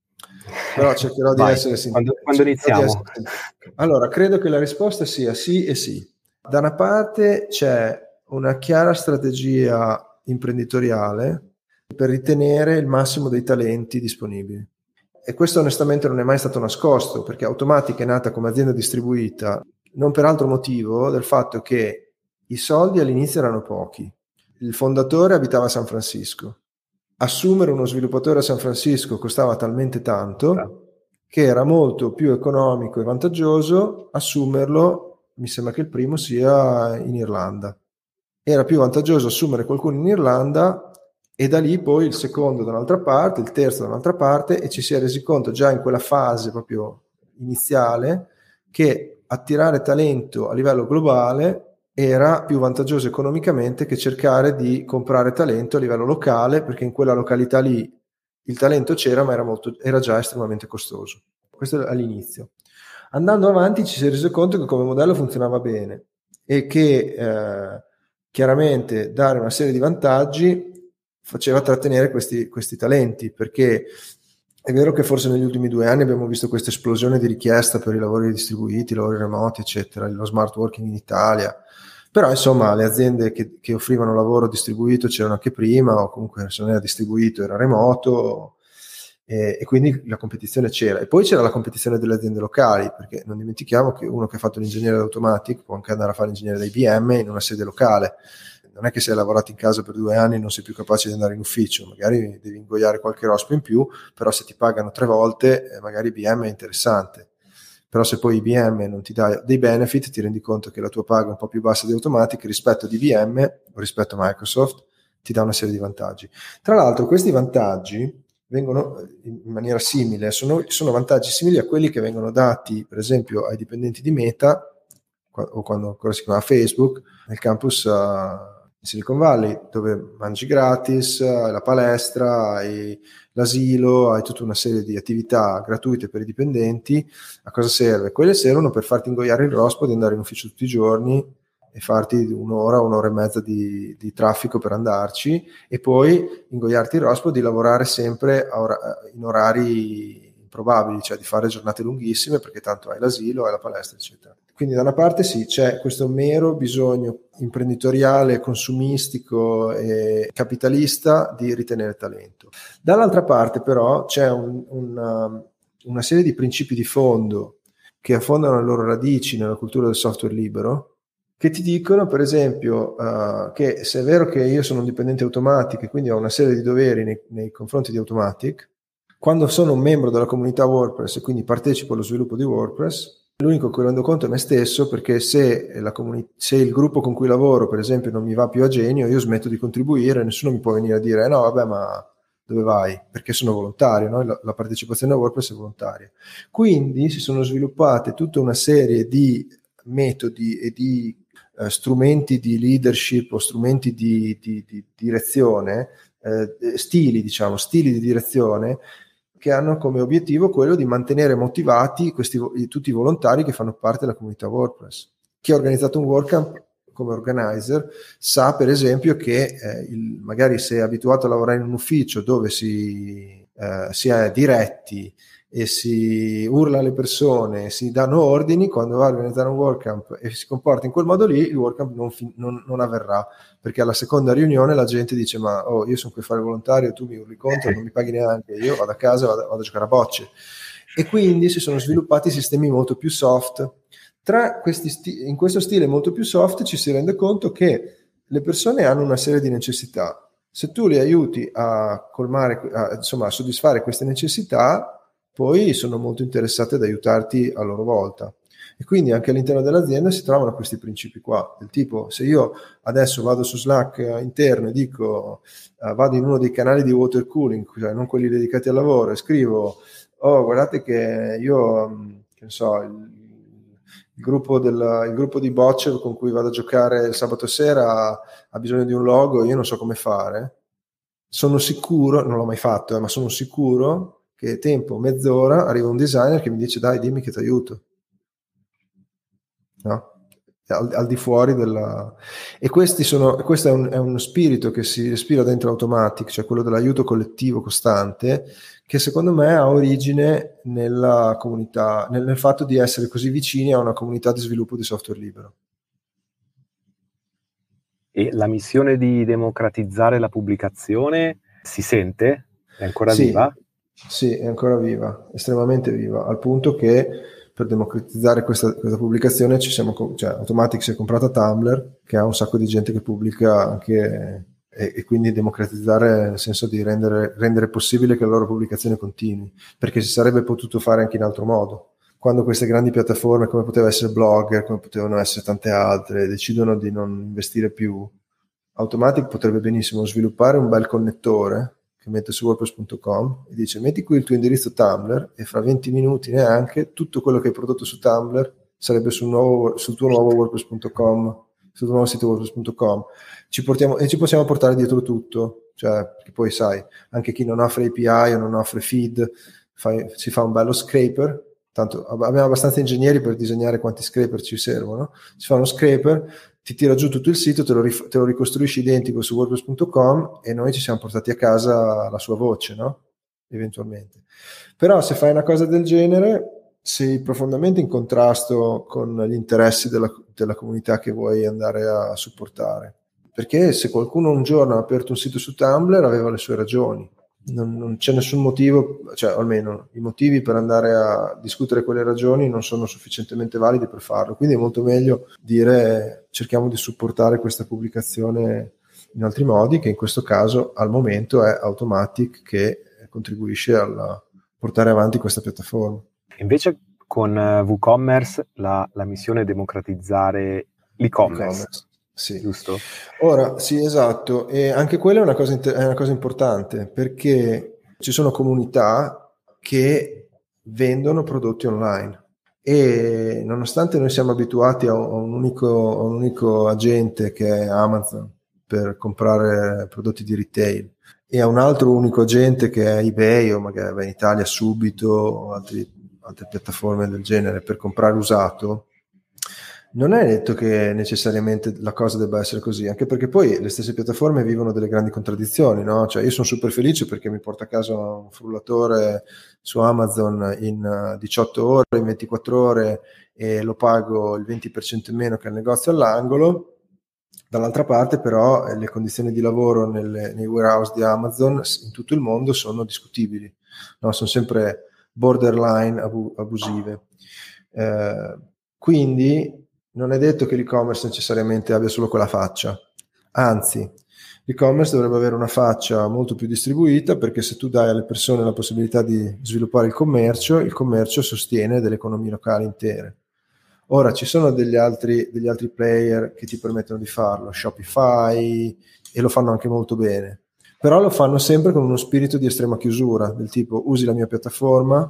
Speaker 2: Però cercherò di essere
Speaker 3: sintetico. Quando iniziamo?
Speaker 2: Allora, credo che la risposta sia sì e sì. Da una parte c'è una chiara strategia imprenditoriale per ritenere il massimo dei talenti disponibili. E questo onestamente non è mai stato nascosto, perché Automatic è nata come azienda distribuita non per altro motivo del fatto che i soldi all'inizio erano pochi. Il fondatore abitava a San Francisco. Assumere uno sviluppatore a San Francisco costava talmente tanto che era molto più economico e vantaggioso assumerlo, mi sembra che il primo sia in Irlanda. Era più vantaggioso assumere qualcuno in Irlanda e da lì poi il secondo da un'altra parte, il terzo da un'altra parte, e ci si è resi conto già in quella fase proprio iniziale che attirare talento a livello globale era più vantaggioso economicamente che cercare di comprare talento a livello locale, perché in quella località lì il talento c'era, ma era già estremamente costoso. Questo all'inizio. Andando avanti ci si è reso conto che come modello funzionava bene e che chiaramente dare una serie di vantaggi faceva trattenere questi talenti, perché è vero che forse negli ultimi 2 anni abbiamo visto questa esplosione di richiesta per i lavori distribuiti, i lavori remoti, eccetera, lo smart working in Italia. Però insomma le aziende che offrivano lavoro distribuito c'erano anche prima, o comunque se non era distribuito era remoto, e quindi la competizione c'era. E poi c'era la competizione delle aziende locali, perché non dimentichiamo che uno che ha fatto l'ingegnere Automatic può anche andare a fare l'ingegnere da IBM in una sede locale. Non è che se hai lavorato in casa per 2 anni non sei più capace di andare in ufficio, magari devi ingoiare qualche rospo in più, però se ti pagano 3 volte magari IBM è interessante. Però se poi IBM non ti dà dei benefit, ti rendi conto che la tua paga è un po' più bassa di Automatic rispetto ad IBM o rispetto a Microsoft, ti dà una serie di vantaggi. Tra l'altro questi vantaggi vengono in maniera simile, sono vantaggi simili a quelli che vengono dati per esempio ai dipendenti di Meta o quando ancora si chiamava Facebook, nel campus in Silicon Valley, dove mangi gratis, hai la palestra, hai l'asilo, hai tutta una serie di attività gratuite per i dipendenti. A cosa serve? Quelle servono per farti ingoiare il rospo di andare in ufficio tutti i giorni e farti un'ora e mezza di traffico per andarci, e poi ingoiarti il rospo di lavorare sempre in orari improbabili, cioè di fare giornate lunghissime perché tanto hai l'asilo, hai la palestra, eccetera. Quindi da una parte sì, c'è questo mero bisogno imprenditoriale, consumistico e capitalista di ritenere talento. Dall'altra parte però c'è una serie di principi di fondo che affondano le loro radici nella cultura del software libero, che ti dicono, per esempio, che se è vero che io sono un dipendente Automatic e quindi ho una serie di doveri nei confronti di Automatic, quando sono un membro della comunità WordPress e quindi partecipo allo sviluppo di WordPress, l'unico che rendo conto è me stesso, perché se il gruppo con cui lavoro, per esempio, non mi va più a genio, io smetto di contribuire, nessuno mi può venire a dire no, vabbè, ma dove vai? Perché sono volontario, no? La partecipazione a WordPress è volontaria. Quindi si sono sviluppate tutta una serie di metodi e di strumenti di leadership o strumenti di direzione, stili di direzione, che hanno come obiettivo quello di mantenere motivati tutti i volontari che fanno parte della comunità WordPress. Chi ha organizzato un WordCamp come organizer sa, per esempio, che magari se è abituato a lavorare in un ufficio dove si è diretti e si urla alle persone, si danno ordini, quando va a organizzare un WordCamp e si comporta in quel modo lì, il WordCamp non avverrà, perché alla seconda riunione la gente dice ma io sono qui a fare volontario, tu mi urli contro, non mi paghi neanche, io vado a casa, vado a giocare a bocce. E quindi si sono sviluppati sistemi molto più soft. In questo stile molto più soft ci si rende conto che le persone hanno una serie di necessità. Se tu li aiuti a colmare, a soddisfare queste necessità, poi sono molto interessate ad aiutarti a loro volta. E quindi anche all'interno dell'azienda si trovano questi principi qua, del tipo, se io adesso vado su Slack interno e dico, vado in uno dei canali di water cooling, cioè non quelli dedicati al lavoro, e scrivo, guardate che io, che ne so, il gruppo di bocce con cui vado a giocare il sabato sera ha bisogno di un logo, io non so come fare, sono sicuro, non l'ho mai fatto, ma sono sicuro che tempo mezz'ora arriva un designer che mi dice dai, dimmi che ti aiuto, no? Al di fuori della... E questo è uno spirito che si respira dentro Automatic, cioè quello dell'aiuto collettivo costante, che secondo me ha origine nella comunità, nel fatto di essere così vicini a una comunità di sviluppo di software libero.
Speaker 3: E la missione di democratizzare la pubblicazione si sente? È ancora viva?
Speaker 2: Sì, è ancora viva, estremamente viva, al punto che per democratizzare questa pubblicazione Automatic si è comprata Tumblr, che ha un sacco di gente che pubblica anche, e quindi democratizzare nel senso di rendere possibile che la loro pubblicazione continui, perché si sarebbe potuto fare anche in altro modo. Quando queste grandi piattaforme, come poteva essere Blogger, come potevano essere tante altre, decidono di non investire più, Automatic potrebbe benissimo sviluppare un bel connettore che mette su WordPress.com e dice metti qui il tuo indirizzo Tumblr e fra 20 minuti neanche tutto quello che hai prodotto su Tumblr sarebbe sul tuo nuovo WordPress.com, sul tuo nuovo sito WordPress.com. Ci possiamo portare dietro tutto, cioè, perché poi sai, anche chi non offre API o non offre feed si fa un bello scraper. Tanto abbiamo abbastanza ingegneri per disegnare quanti scraper ci servono. Si fa uno scraper, ti tira giù tutto il sito, te lo ricostruisci identico su WordPress.com e noi ci siamo portati a casa la sua voce, no? Eventualmente. Però se fai una cosa del genere sei profondamente in contrasto con gli interessi della comunità che vuoi andare a supportare. Perché se qualcuno un giorno ha aperto un sito su Tumblr aveva le sue ragioni. Non c'è nessun motivo, cioè almeno i motivi per andare a discutere quelle ragioni non sono sufficientemente validi per farlo, quindi è molto meglio dire cerchiamo di supportare questa pubblicazione in altri modi, che in questo caso al momento è Automatic, che contribuisce a portare avanti questa piattaforma.
Speaker 3: Invece con WooCommerce la missione è democratizzare l'e-commerce.
Speaker 2: Sì.
Speaker 3: Giusto?
Speaker 2: Ora, sì, esatto, e anche quella è una cosa importante, perché ci sono comunità che vendono prodotti online e nonostante noi siamo abituati a un unico agente che è Amazon per comprare prodotti di retail e a un altro unico agente che è eBay o magari in Italia Subito o altre piattaforme del genere per comprare usato, Non è detto che necessariamente la cosa debba essere così, anche perché poi le stesse piattaforme vivono delle grandi contraddizioni, no? Cioè io sono super felice perché mi porta a casa un frullatore su Amazon in 18 ore, in 24 ore e lo pago il 20% in meno che al negozio all'angolo. Dall'altra parte però le condizioni di lavoro nei warehouse di Amazon in tutto il mondo sono discutibili, no? Sono sempre borderline abusive. Quindi non è detto che l'e-commerce necessariamente abbia solo quella faccia, anzi l'e-commerce dovrebbe avere una faccia molto più distribuita, perché se tu dai alle persone la possibilità di sviluppare il commercio sostiene delle economie locali intere. Ora ci sono degli altri player che ti permettono di farlo, Shopify, e lo fanno anche molto bene, però lo fanno sempre con uno spirito di estrema chiusura, del tipo usi la mia piattaforma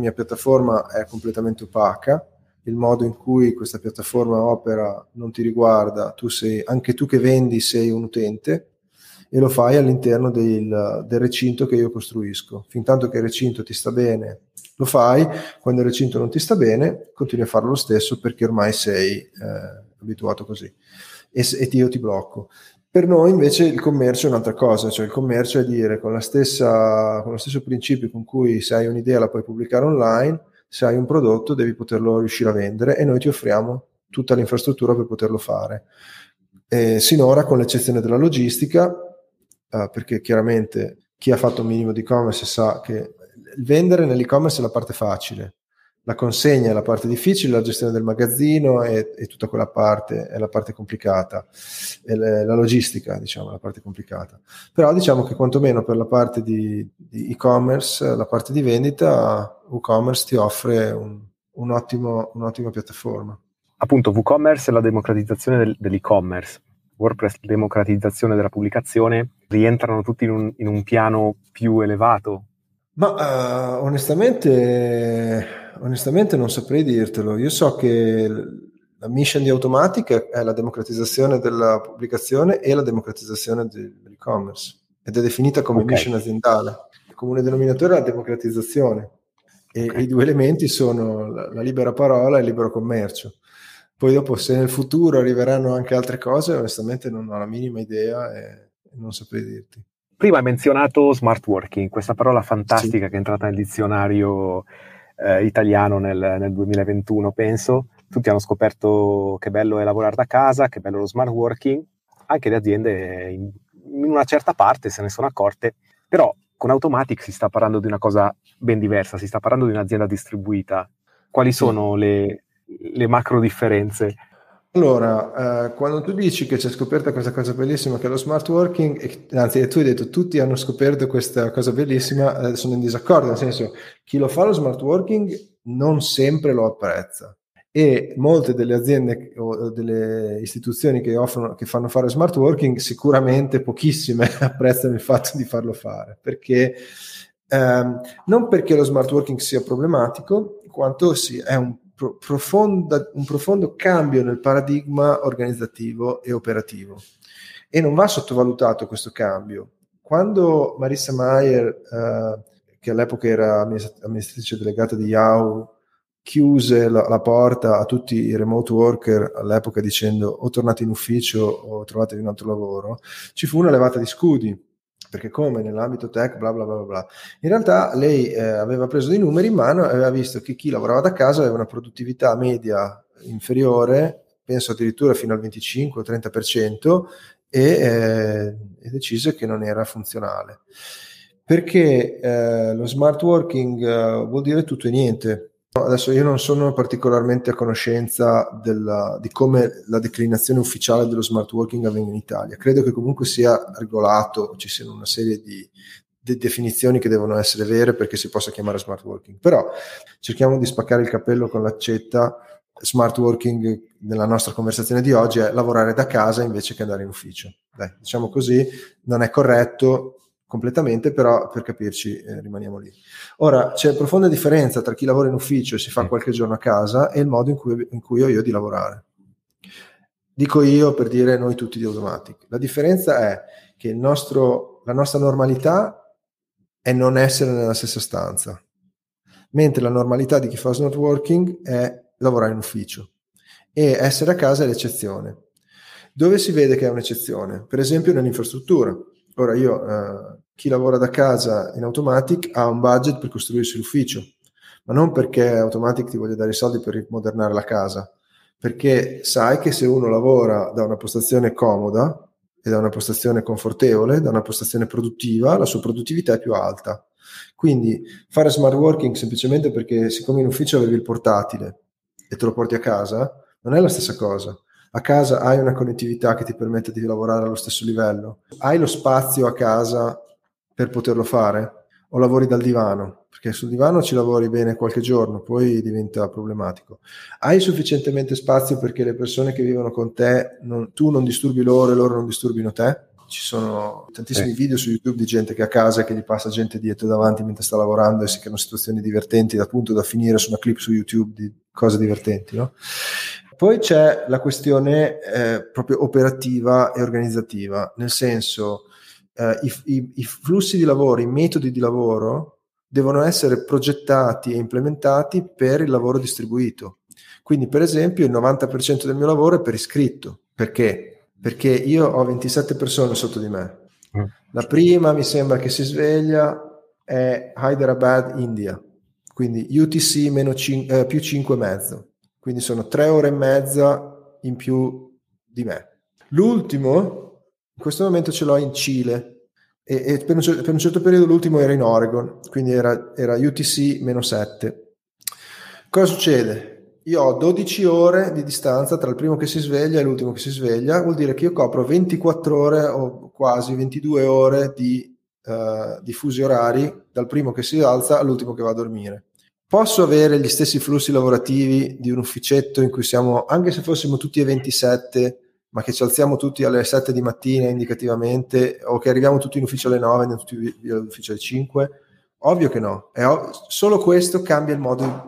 Speaker 2: è completamente opaca, il modo in cui questa piattaforma opera non ti riguarda, anche tu che vendi sei un utente, e lo fai all'interno del recinto che io costruisco. Fintanto che il recinto ti sta bene, lo fai; quando il recinto non ti sta bene, continui a farlo lo stesso, perché ormai sei abituato così, e io ti blocco. Per noi invece il commercio è un'altra cosa, cioè il commercio è dire con lo stesso principio con cui se hai un'idea la puoi pubblicare online, se hai un prodotto devi poterlo riuscire a vendere, e noi ti offriamo tutta l'infrastruttura per poterlo fare. Sinora, con l'eccezione della logistica, perché chiaramente chi ha fatto un minimo di e-commerce sa che il vendere nell'e-commerce è la parte facile, la consegna è la parte difficile, la gestione del magazzino e tutta quella parte è la parte complicata, e la logistica, diciamo, è la parte complicata. Però diciamo che quantomeno per la parte di e-commerce, la parte di vendita, WooCommerce ti offre un'ottima piattaforma.
Speaker 3: Appunto, WooCommerce è la democratizzazione dell'e-commerce. WordPress, democratizzazione della pubblicazione, rientrano tutti in un piano più elevato?
Speaker 2: Ma onestamente non saprei dirtelo. Io so che la mission di Automatic è la democratizzazione della pubblicazione e la democratizzazione dell'e-commerce, ed è definita come mission aziendale. Il comune denominatore è la democratizzazione, e i due elementi sono la libera parola e il libero commercio. Poi dopo, se nel futuro arriveranno anche altre cose, onestamente non ho la minima idea e non saprei dirti.
Speaker 3: Prima hai menzionato smart working, questa parola fantastica,
Speaker 2: Sì,
Speaker 3: che è entrata nel dizionario italiano nel 2021, penso. Tutti hanno scoperto che bello è lavorare da casa, che bello lo smart working. Anche le aziende in una certa parte se ne sono accorte, però con Automatic si sta parlando di una cosa ben diversa, si sta parlando di un'azienda distribuita. Quali sono le macro differenze?
Speaker 2: Allora, quando tu dici che c'è scoperta questa cosa bellissima che è lo smart working, anzi tu hai detto tutti hanno scoperto questa cosa bellissima, sono in disaccordo, nel senso, chi lo fa lo smart working non sempre lo apprezza, e molte delle aziende o delle istituzioni che fanno fare smart working, sicuramente pochissime apprezzano il fatto di farlo fare, perché non perché lo smart working sia problematico, quanto è un profondo cambio nel paradigma organizzativo e operativo, e non va sottovalutato questo cambio. Quando Marissa Mayer, che all'epoca era amministratrice delegata di Yahoo, chiuse la porta a tutti i remote worker all'epoca, dicendo o tornate in ufficio o trovatevi un altro lavoro, ci fu una levata di scudi, perché come nell'ambito tech bla bla bla bla. In realtà lei aveva preso dei numeri in mano e aveva visto che chi lavorava da casa aveva una produttività media inferiore, penso addirittura fino al 25-30%, e decise che non era funzionale, perché lo smart working vuol dire tutto e niente. Adesso io non sono particolarmente a conoscenza di come la declinazione ufficiale dello smart working avviene in Italia. Credo che comunque sia regolato, ci siano una serie di definizioni che devono essere vere perché si possa chiamare smart working. Però cerchiamo di spaccare il cappello con l'accetta. Smart working nella nostra conversazione di oggi è lavorare da casa invece che andare in ufficio. Dai, diciamo così, non è corretto completamente, però per capirci rimaniamo lì. Ora, c'è profonda differenza tra chi lavora in ufficio e si fa qualche giorno a casa e il modo in cui ho io di lavorare. Dico io per dire noi tutti di Automatic. La differenza è che la nostra normalità è non essere nella stessa stanza, mentre la normalità di chi fa smart working è lavorare in ufficio. e essere a casa è l'eccezione. Dove si vede che è un'eccezione? Per esempio nell'infrastruttura. Ora chi lavora da casa in Automatic ha un budget per costruirsi l'ufficio, ma non perché Automatic ti voglia dare i soldi per rimodernare la casa, perché sai che se uno lavora da una postazione comoda e da una postazione confortevole, da una postazione produttiva, la sua produttività è più alta. Quindi fare smart working semplicemente perché siccome in ufficio avevi il portatile e te lo porti a casa, non è la stessa cosa. A casa hai una connettività che ti permette di lavorare allo stesso livello. Hai lo spazio a casa per poterlo fare? O lavori dal divano? Perché sul divano ci lavori bene qualche giorno, poi diventa problematico. Hai sufficientemente spazio perché le persone che vivono con te, tu non disturbi loro e loro non disturbino te? Ci sono tantissimi video su YouTube di gente che è a casa e che gli passa gente dietro e davanti mentre sta lavorando e si creano situazioni divertenti, appunto da finire su una clip su YouTube di cose divertenti, no? Poi c'è la questione proprio operativa e organizzativa, nel senso i flussi di lavoro, i metodi di lavoro devono essere progettati e implementati per il lavoro distribuito. Quindi per esempio il 90% del mio lavoro è per iscritto. Perché? Perché io ho 27 persone sotto di me. La prima mi sembra che si sveglia è Hyderabad, India, quindi UTC più 5,5. Quindi sono 3 ore e mezza in più di me. L'ultimo, in questo momento ce l'ho in Cile e per un certo periodo l'ultimo era in Oregon, quindi era UTC meno 7. Cosa succede? Io ho 12 ore di distanza tra il primo che si sveglia e l'ultimo che si sveglia, vuol dire che io copro 24 ore o quasi 22 ore di fusi orari dal primo che si alza all'ultimo che va a dormire. Posso avere gli stessi flussi lavorativi di un ufficetto in cui siamo, anche se fossimo tutti e 27, ma che ci alziamo tutti alle 7 di mattina indicativamente, o che arriviamo tutti in ufficio alle 9 e andiamo tutti via dall'ufficio alle 5? Ovvio che no. Solo questo cambia il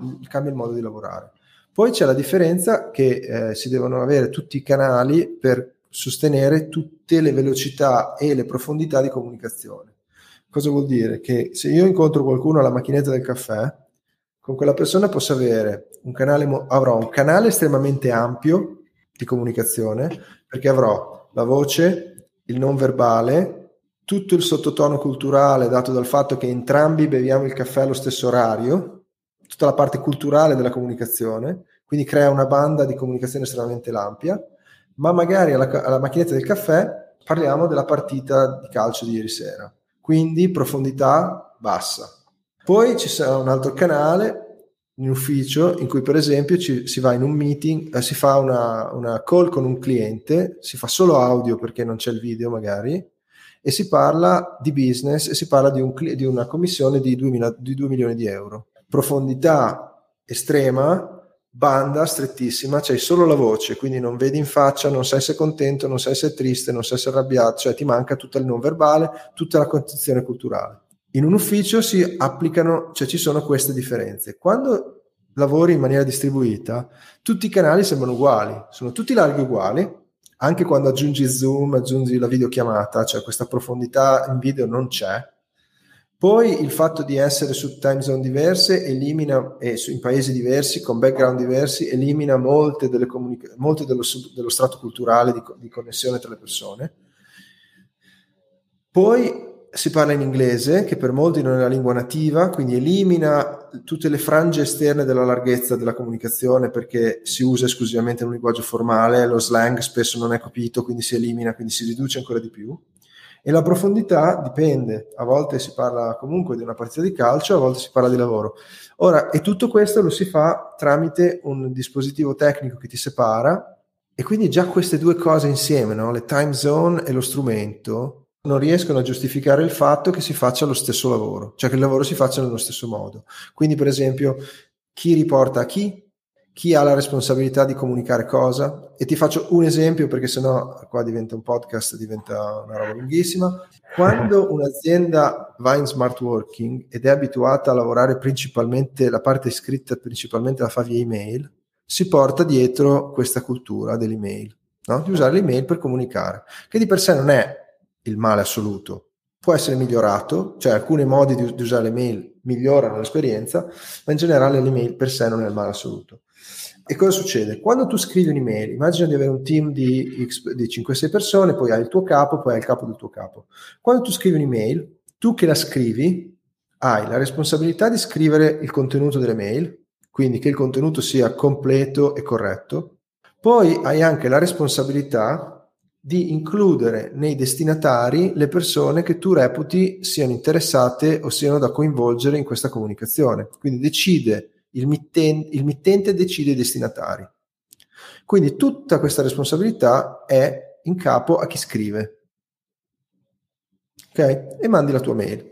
Speaker 2: modo di lavorare. Poi c'è la differenza che si devono avere tutti i canali per sostenere tutte le velocità e le profondità di comunicazione. Cosa vuol dire? Che se io incontro qualcuno alla macchinetta del caffè, con quella persona posso avere avrò un canale estremamente ampio di comunicazione, perché avrò la voce, il non verbale, tutto il sottotono culturale dato dal fatto che entrambi beviamo il caffè allo stesso orario, tutta la parte culturale della comunicazione, quindi crea una banda di comunicazione estremamente ampia, ma magari alla macchinetta del caffè parliamo della partita di calcio di ieri sera, quindi profondità bassa. Poi ci sarà un altro canale in ufficio in cui per esempio si va in un meeting, si fa una call con un cliente, si fa solo audio perché non c'è il video magari, e si parla di business e si parla di una commissione di 2 milioni di euro. Profondità estrema, banda strettissima, c'hai solo la voce, quindi non vedi in faccia, non sai se è contento, non sai se è triste, non sai se è arrabbiato, cioè ti manca tutto il non verbale, tutta la condizione culturale. In un ufficio si applicano, cioè ci sono queste differenze. Quando lavori in maniera distribuita, tutti i canali sembrano uguali, sono tutti larghi uguali, anche quando aggiungi zoom, aggiungi la videochiamata, cioè questa profondità in video non c'è. Poi il fatto di essere su time zone diverse elimina, in paesi diversi, con background diversi, elimina molte dello strato culturale di connessione tra le persone. Poi si parla in inglese, che per molti non è la lingua nativa, quindi elimina tutte le frange esterne della larghezza della comunicazione perché si usa esclusivamente un linguaggio formale, lo slang spesso non è capito, quindi si elimina, quindi si riduce ancora di più. E la profondità dipende, a volte si parla comunque di una partita di calcio, a volte si parla di lavoro. Ora, e tutto questo lo si fa tramite un dispositivo tecnico che ti separa, e quindi già queste due cose insieme, no? Le time zone e lo strumento, non riescono a giustificare il fatto che si faccia lo stesso lavoro, cioè che il lavoro si faccia nello stesso modo. Quindi, per esempio, chi riporta a chi ha la responsabilità di comunicare cosa. E ti faccio un esempio perché sennò qua diventa un podcast, diventa una roba lunghissima. Quando un'azienda va in smart working ed è abituata a lavorare principalmente, la parte scritta principalmente la fa via email, si porta dietro questa cultura dell'email, no? Di usare l'email per comunicare, che di per sé non è il male assoluto, può essere migliorato, cioè alcuni modi di usare le mail migliorano l'esperienza, ma in generale l'email per sé non è il male assoluto. E cosa succede? Quando tu scrivi un'email, immagina di avere un team di 5-6 persone, poi hai il tuo capo, poi hai il capo del tuo capo. Quando tu scrivi un'email, tu che la scrivi hai la responsabilità di scrivere il contenuto delle mail, quindi che il contenuto sia completo e corretto. Poi hai anche la responsabilità di includere nei destinatari le persone che tu reputi siano interessate o siano da coinvolgere in questa comunicazione. Quindi il mittente decide i destinatari. Quindi tutta questa responsabilità è in capo a chi scrive. Ok? E mandi la tua mail.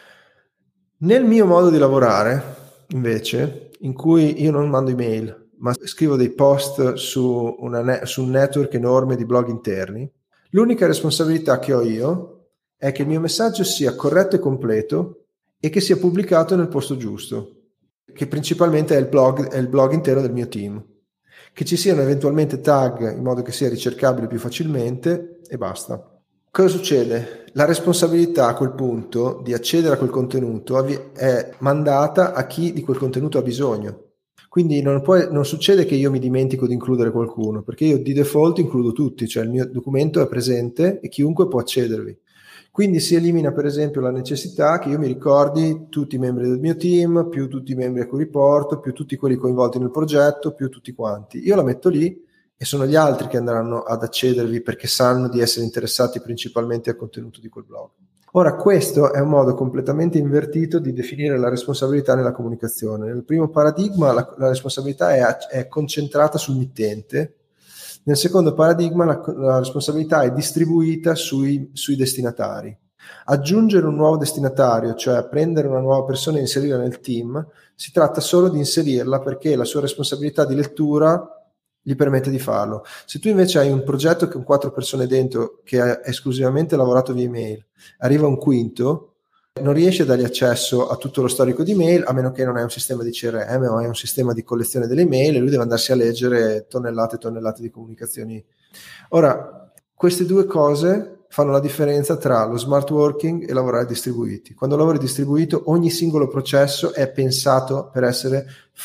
Speaker 2: Nel mio modo di lavorare, invece, in cui io non mando email, ma scrivo dei post su un network enorme di blog interni, l'unica responsabilità che ho io è che il mio messaggio sia corretto e completo e che sia pubblicato nel posto giusto, che principalmente è il blog intero del mio team. Che ci siano eventualmente tag in modo che sia ricercabile più facilmente e basta. Cosa succede? La responsabilità a quel punto di accedere a quel contenuto è mandata a chi di quel contenuto ha bisogno. Quindi non succede che io mi dimentico di includere qualcuno, perché io di default includo tutti, cioè il mio documento è presente e chiunque può accedervi. Quindi si elimina per esempio la necessità che io mi ricordi tutti i membri del mio team, più tutti i membri a cui riporto, più tutti quelli coinvolti nel progetto, più tutti quanti. Io la metto lì e sono gli altri che andranno ad accedervi perché sanno di essere interessati principalmente al contenuto di quel blog. Ora, questo è un modo completamente invertito di definire la responsabilità nella comunicazione. Nel primo paradigma la responsabilità è concentrata sul mittente. Nel secondo paradigma la responsabilità è distribuita sui destinatari. Aggiungere un nuovo destinatario, cioè prendere una nuova persona e inserirla nel team, si tratta solo di inserirla perché la sua responsabilità di lettura gli permette di farlo. Se tu invece hai un progetto con 4 persone dentro che ha esclusivamente lavorato via email, arriva un quinto, non riesce a dargli accesso a tutto lo storico di mail, a meno che non hai un sistema di CRM o hai un sistema di collezione delle mail, e lui deve andarsi a leggere tonnellate e tonnellate di comunicazioni. Ora, queste due cose fanno la differenza tra lo smart working e lavorare distribuiti. Quando lavori distribuito, ogni singolo processo è pensato per essere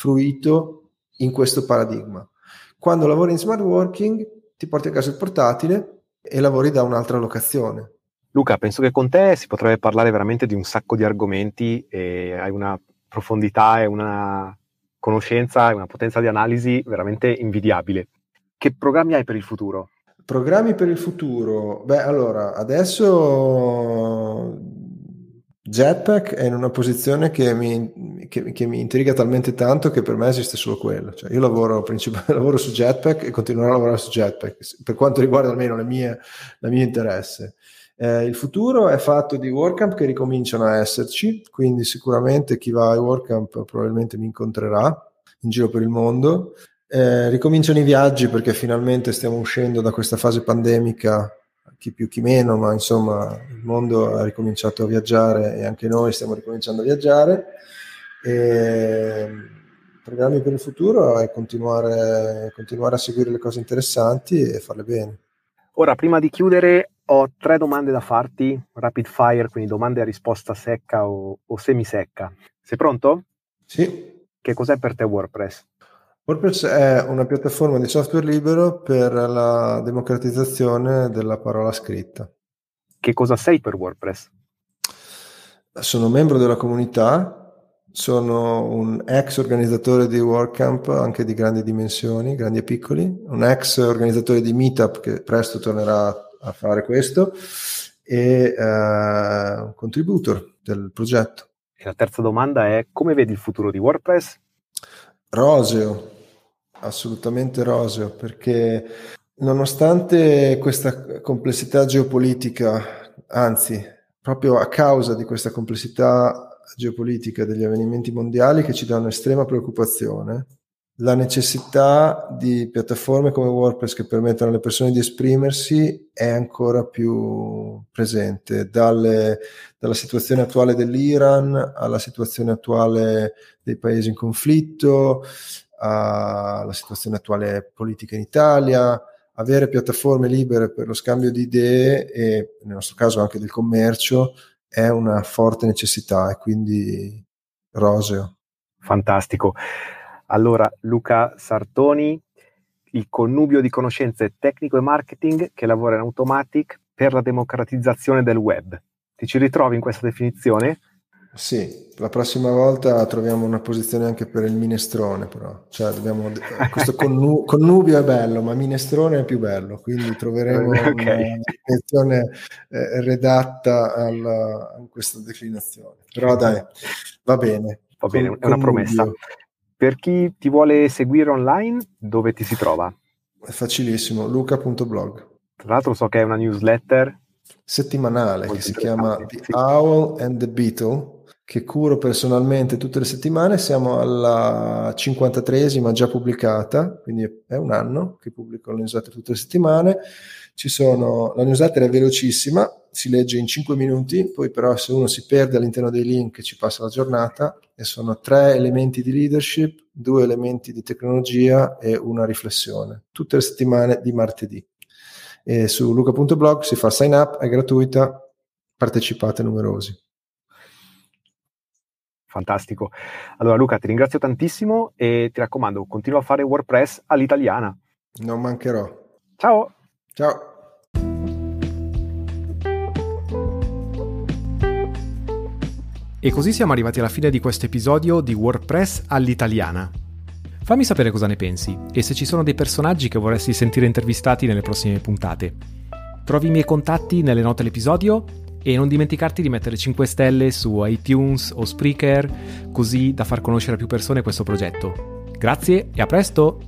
Speaker 2: fruito in questo paradigma. Quando lavori in smart working ti porti a casa il portatile e lavori da un'altra locazione.
Speaker 3: Luca, penso che con te si potrebbe parlare veramente di un sacco di argomenti e hai una profondità e una conoscenza e una potenza di analisi veramente invidiabile. Che programmi hai per il futuro?
Speaker 2: Programmi per il futuro? Beh, allora, adesso Jetpack è in una posizione che mi intriga talmente tanto che per me esiste solo quello. Cioè, io lavoro su Jetpack e continuerò a lavorare su Jetpack, per quanto riguarda almeno la mia interesse. Il futuro è fatto di WordCamp che ricominciano a esserci, quindi sicuramente chi va ai WordCamp probabilmente mi incontrerà in giro per il mondo. Ricominciano i viaggi perché finalmente stiamo uscendo da questa fase pandemica, chi più chi meno, ma insomma il mondo ha ricominciato a viaggiare e anche noi stiamo ricominciando a viaggiare. Programmi per il futuro è continuare a seguire le cose interessanti e farle bene.
Speaker 3: Ora, prima di chiudere, ho 3 domande da farti, rapid fire, quindi domande a risposta secca o semisecca. Sei pronto?
Speaker 2: Sì.
Speaker 3: Che cos'è per te WordPress?
Speaker 2: WordPress è una piattaforma di software libero per la democratizzazione della parola scritta.
Speaker 3: Che cosa sei per WordPress?
Speaker 2: Sono membro della comunità, sono un ex organizzatore di WordCamp, anche di grandi dimensioni, grandi e piccoli, un ex organizzatore di Meetup che presto tornerà a fare questo, e un contributor del progetto.
Speaker 3: E la terza domanda è: come vedi il futuro di WordPress?
Speaker 2: Roseo, assolutamente roseo, perché nonostante questa complessità geopolitica, anzi, proprio a causa di questa complessità geopolitica degli avvenimenti mondiali che ci danno estrema preoccupazione, la necessità di piattaforme come WordPress che permettano alle persone di esprimersi è ancora più presente, dalla situazione attuale dell'Iran alla situazione attuale dei paesi in conflitto, alla situazione attuale politica in Italia. Avere piattaforme libere per lo scambio di idee e nel nostro caso anche del commercio è una forte necessità e quindi roseo.
Speaker 3: Fantastico. Allora, Luca Sartoni, il connubio di conoscenze tecnico e marketing che lavora in Automattic per la democratizzazione del web. Ti ci ritrovi in questa definizione?
Speaker 2: Sì, la prossima volta troviamo una posizione anche per il minestrone, però. Cioè, questo connubio è bello, ma minestrone è più bello, quindi troveremo una definizione redatta a questa declinazione. Però dai, va bene.
Speaker 3: Va bene, è una promessa. Per chi ti vuole seguire online, dove ti si trova?
Speaker 2: È facilissimo, luca.blog.
Speaker 3: Tra l'altro so che è una newsletter
Speaker 2: settimanale che si chiama The Owl and the Beetle, che curo personalmente tutte le settimane. Siamo alla 53esima già pubblicata, quindi è un anno che pubblico la newsletter tutte le settimane. La newsletter è velocissima, si legge in 5 minuti, poi però se uno si perde all'interno dei link ci passa la giornata, e sono 3 elementi di leadership, 2 elementi di tecnologia e una riflessione, tutte le settimane di martedì. E su luca.blog si fa sign up, è gratuita, partecipate numerosi.
Speaker 3: Fantastico. Allora Luca, ti ringrazio tantissimo e ti raccomando, continua a fare WordPress all'italiana.
Speaker 2: Non mancherò.
Speaker 3: Ciao.
Speaker 2: Ciao.
Speaker 1: E così siamo arrivati alla fine di questo episodio di WordPress all'italiana. Fammi sapere cosa ne pensi e se ci sono dei personaggi che vorresti sentire intervistati nelle prossime puntate. Trovi i miei contatti nelle note dell'episodio e non dimenticarti di mettere 5 stelle su iTunes o Spreaker, così da far conoscere a più persone questo progetto. Grazie e a presto!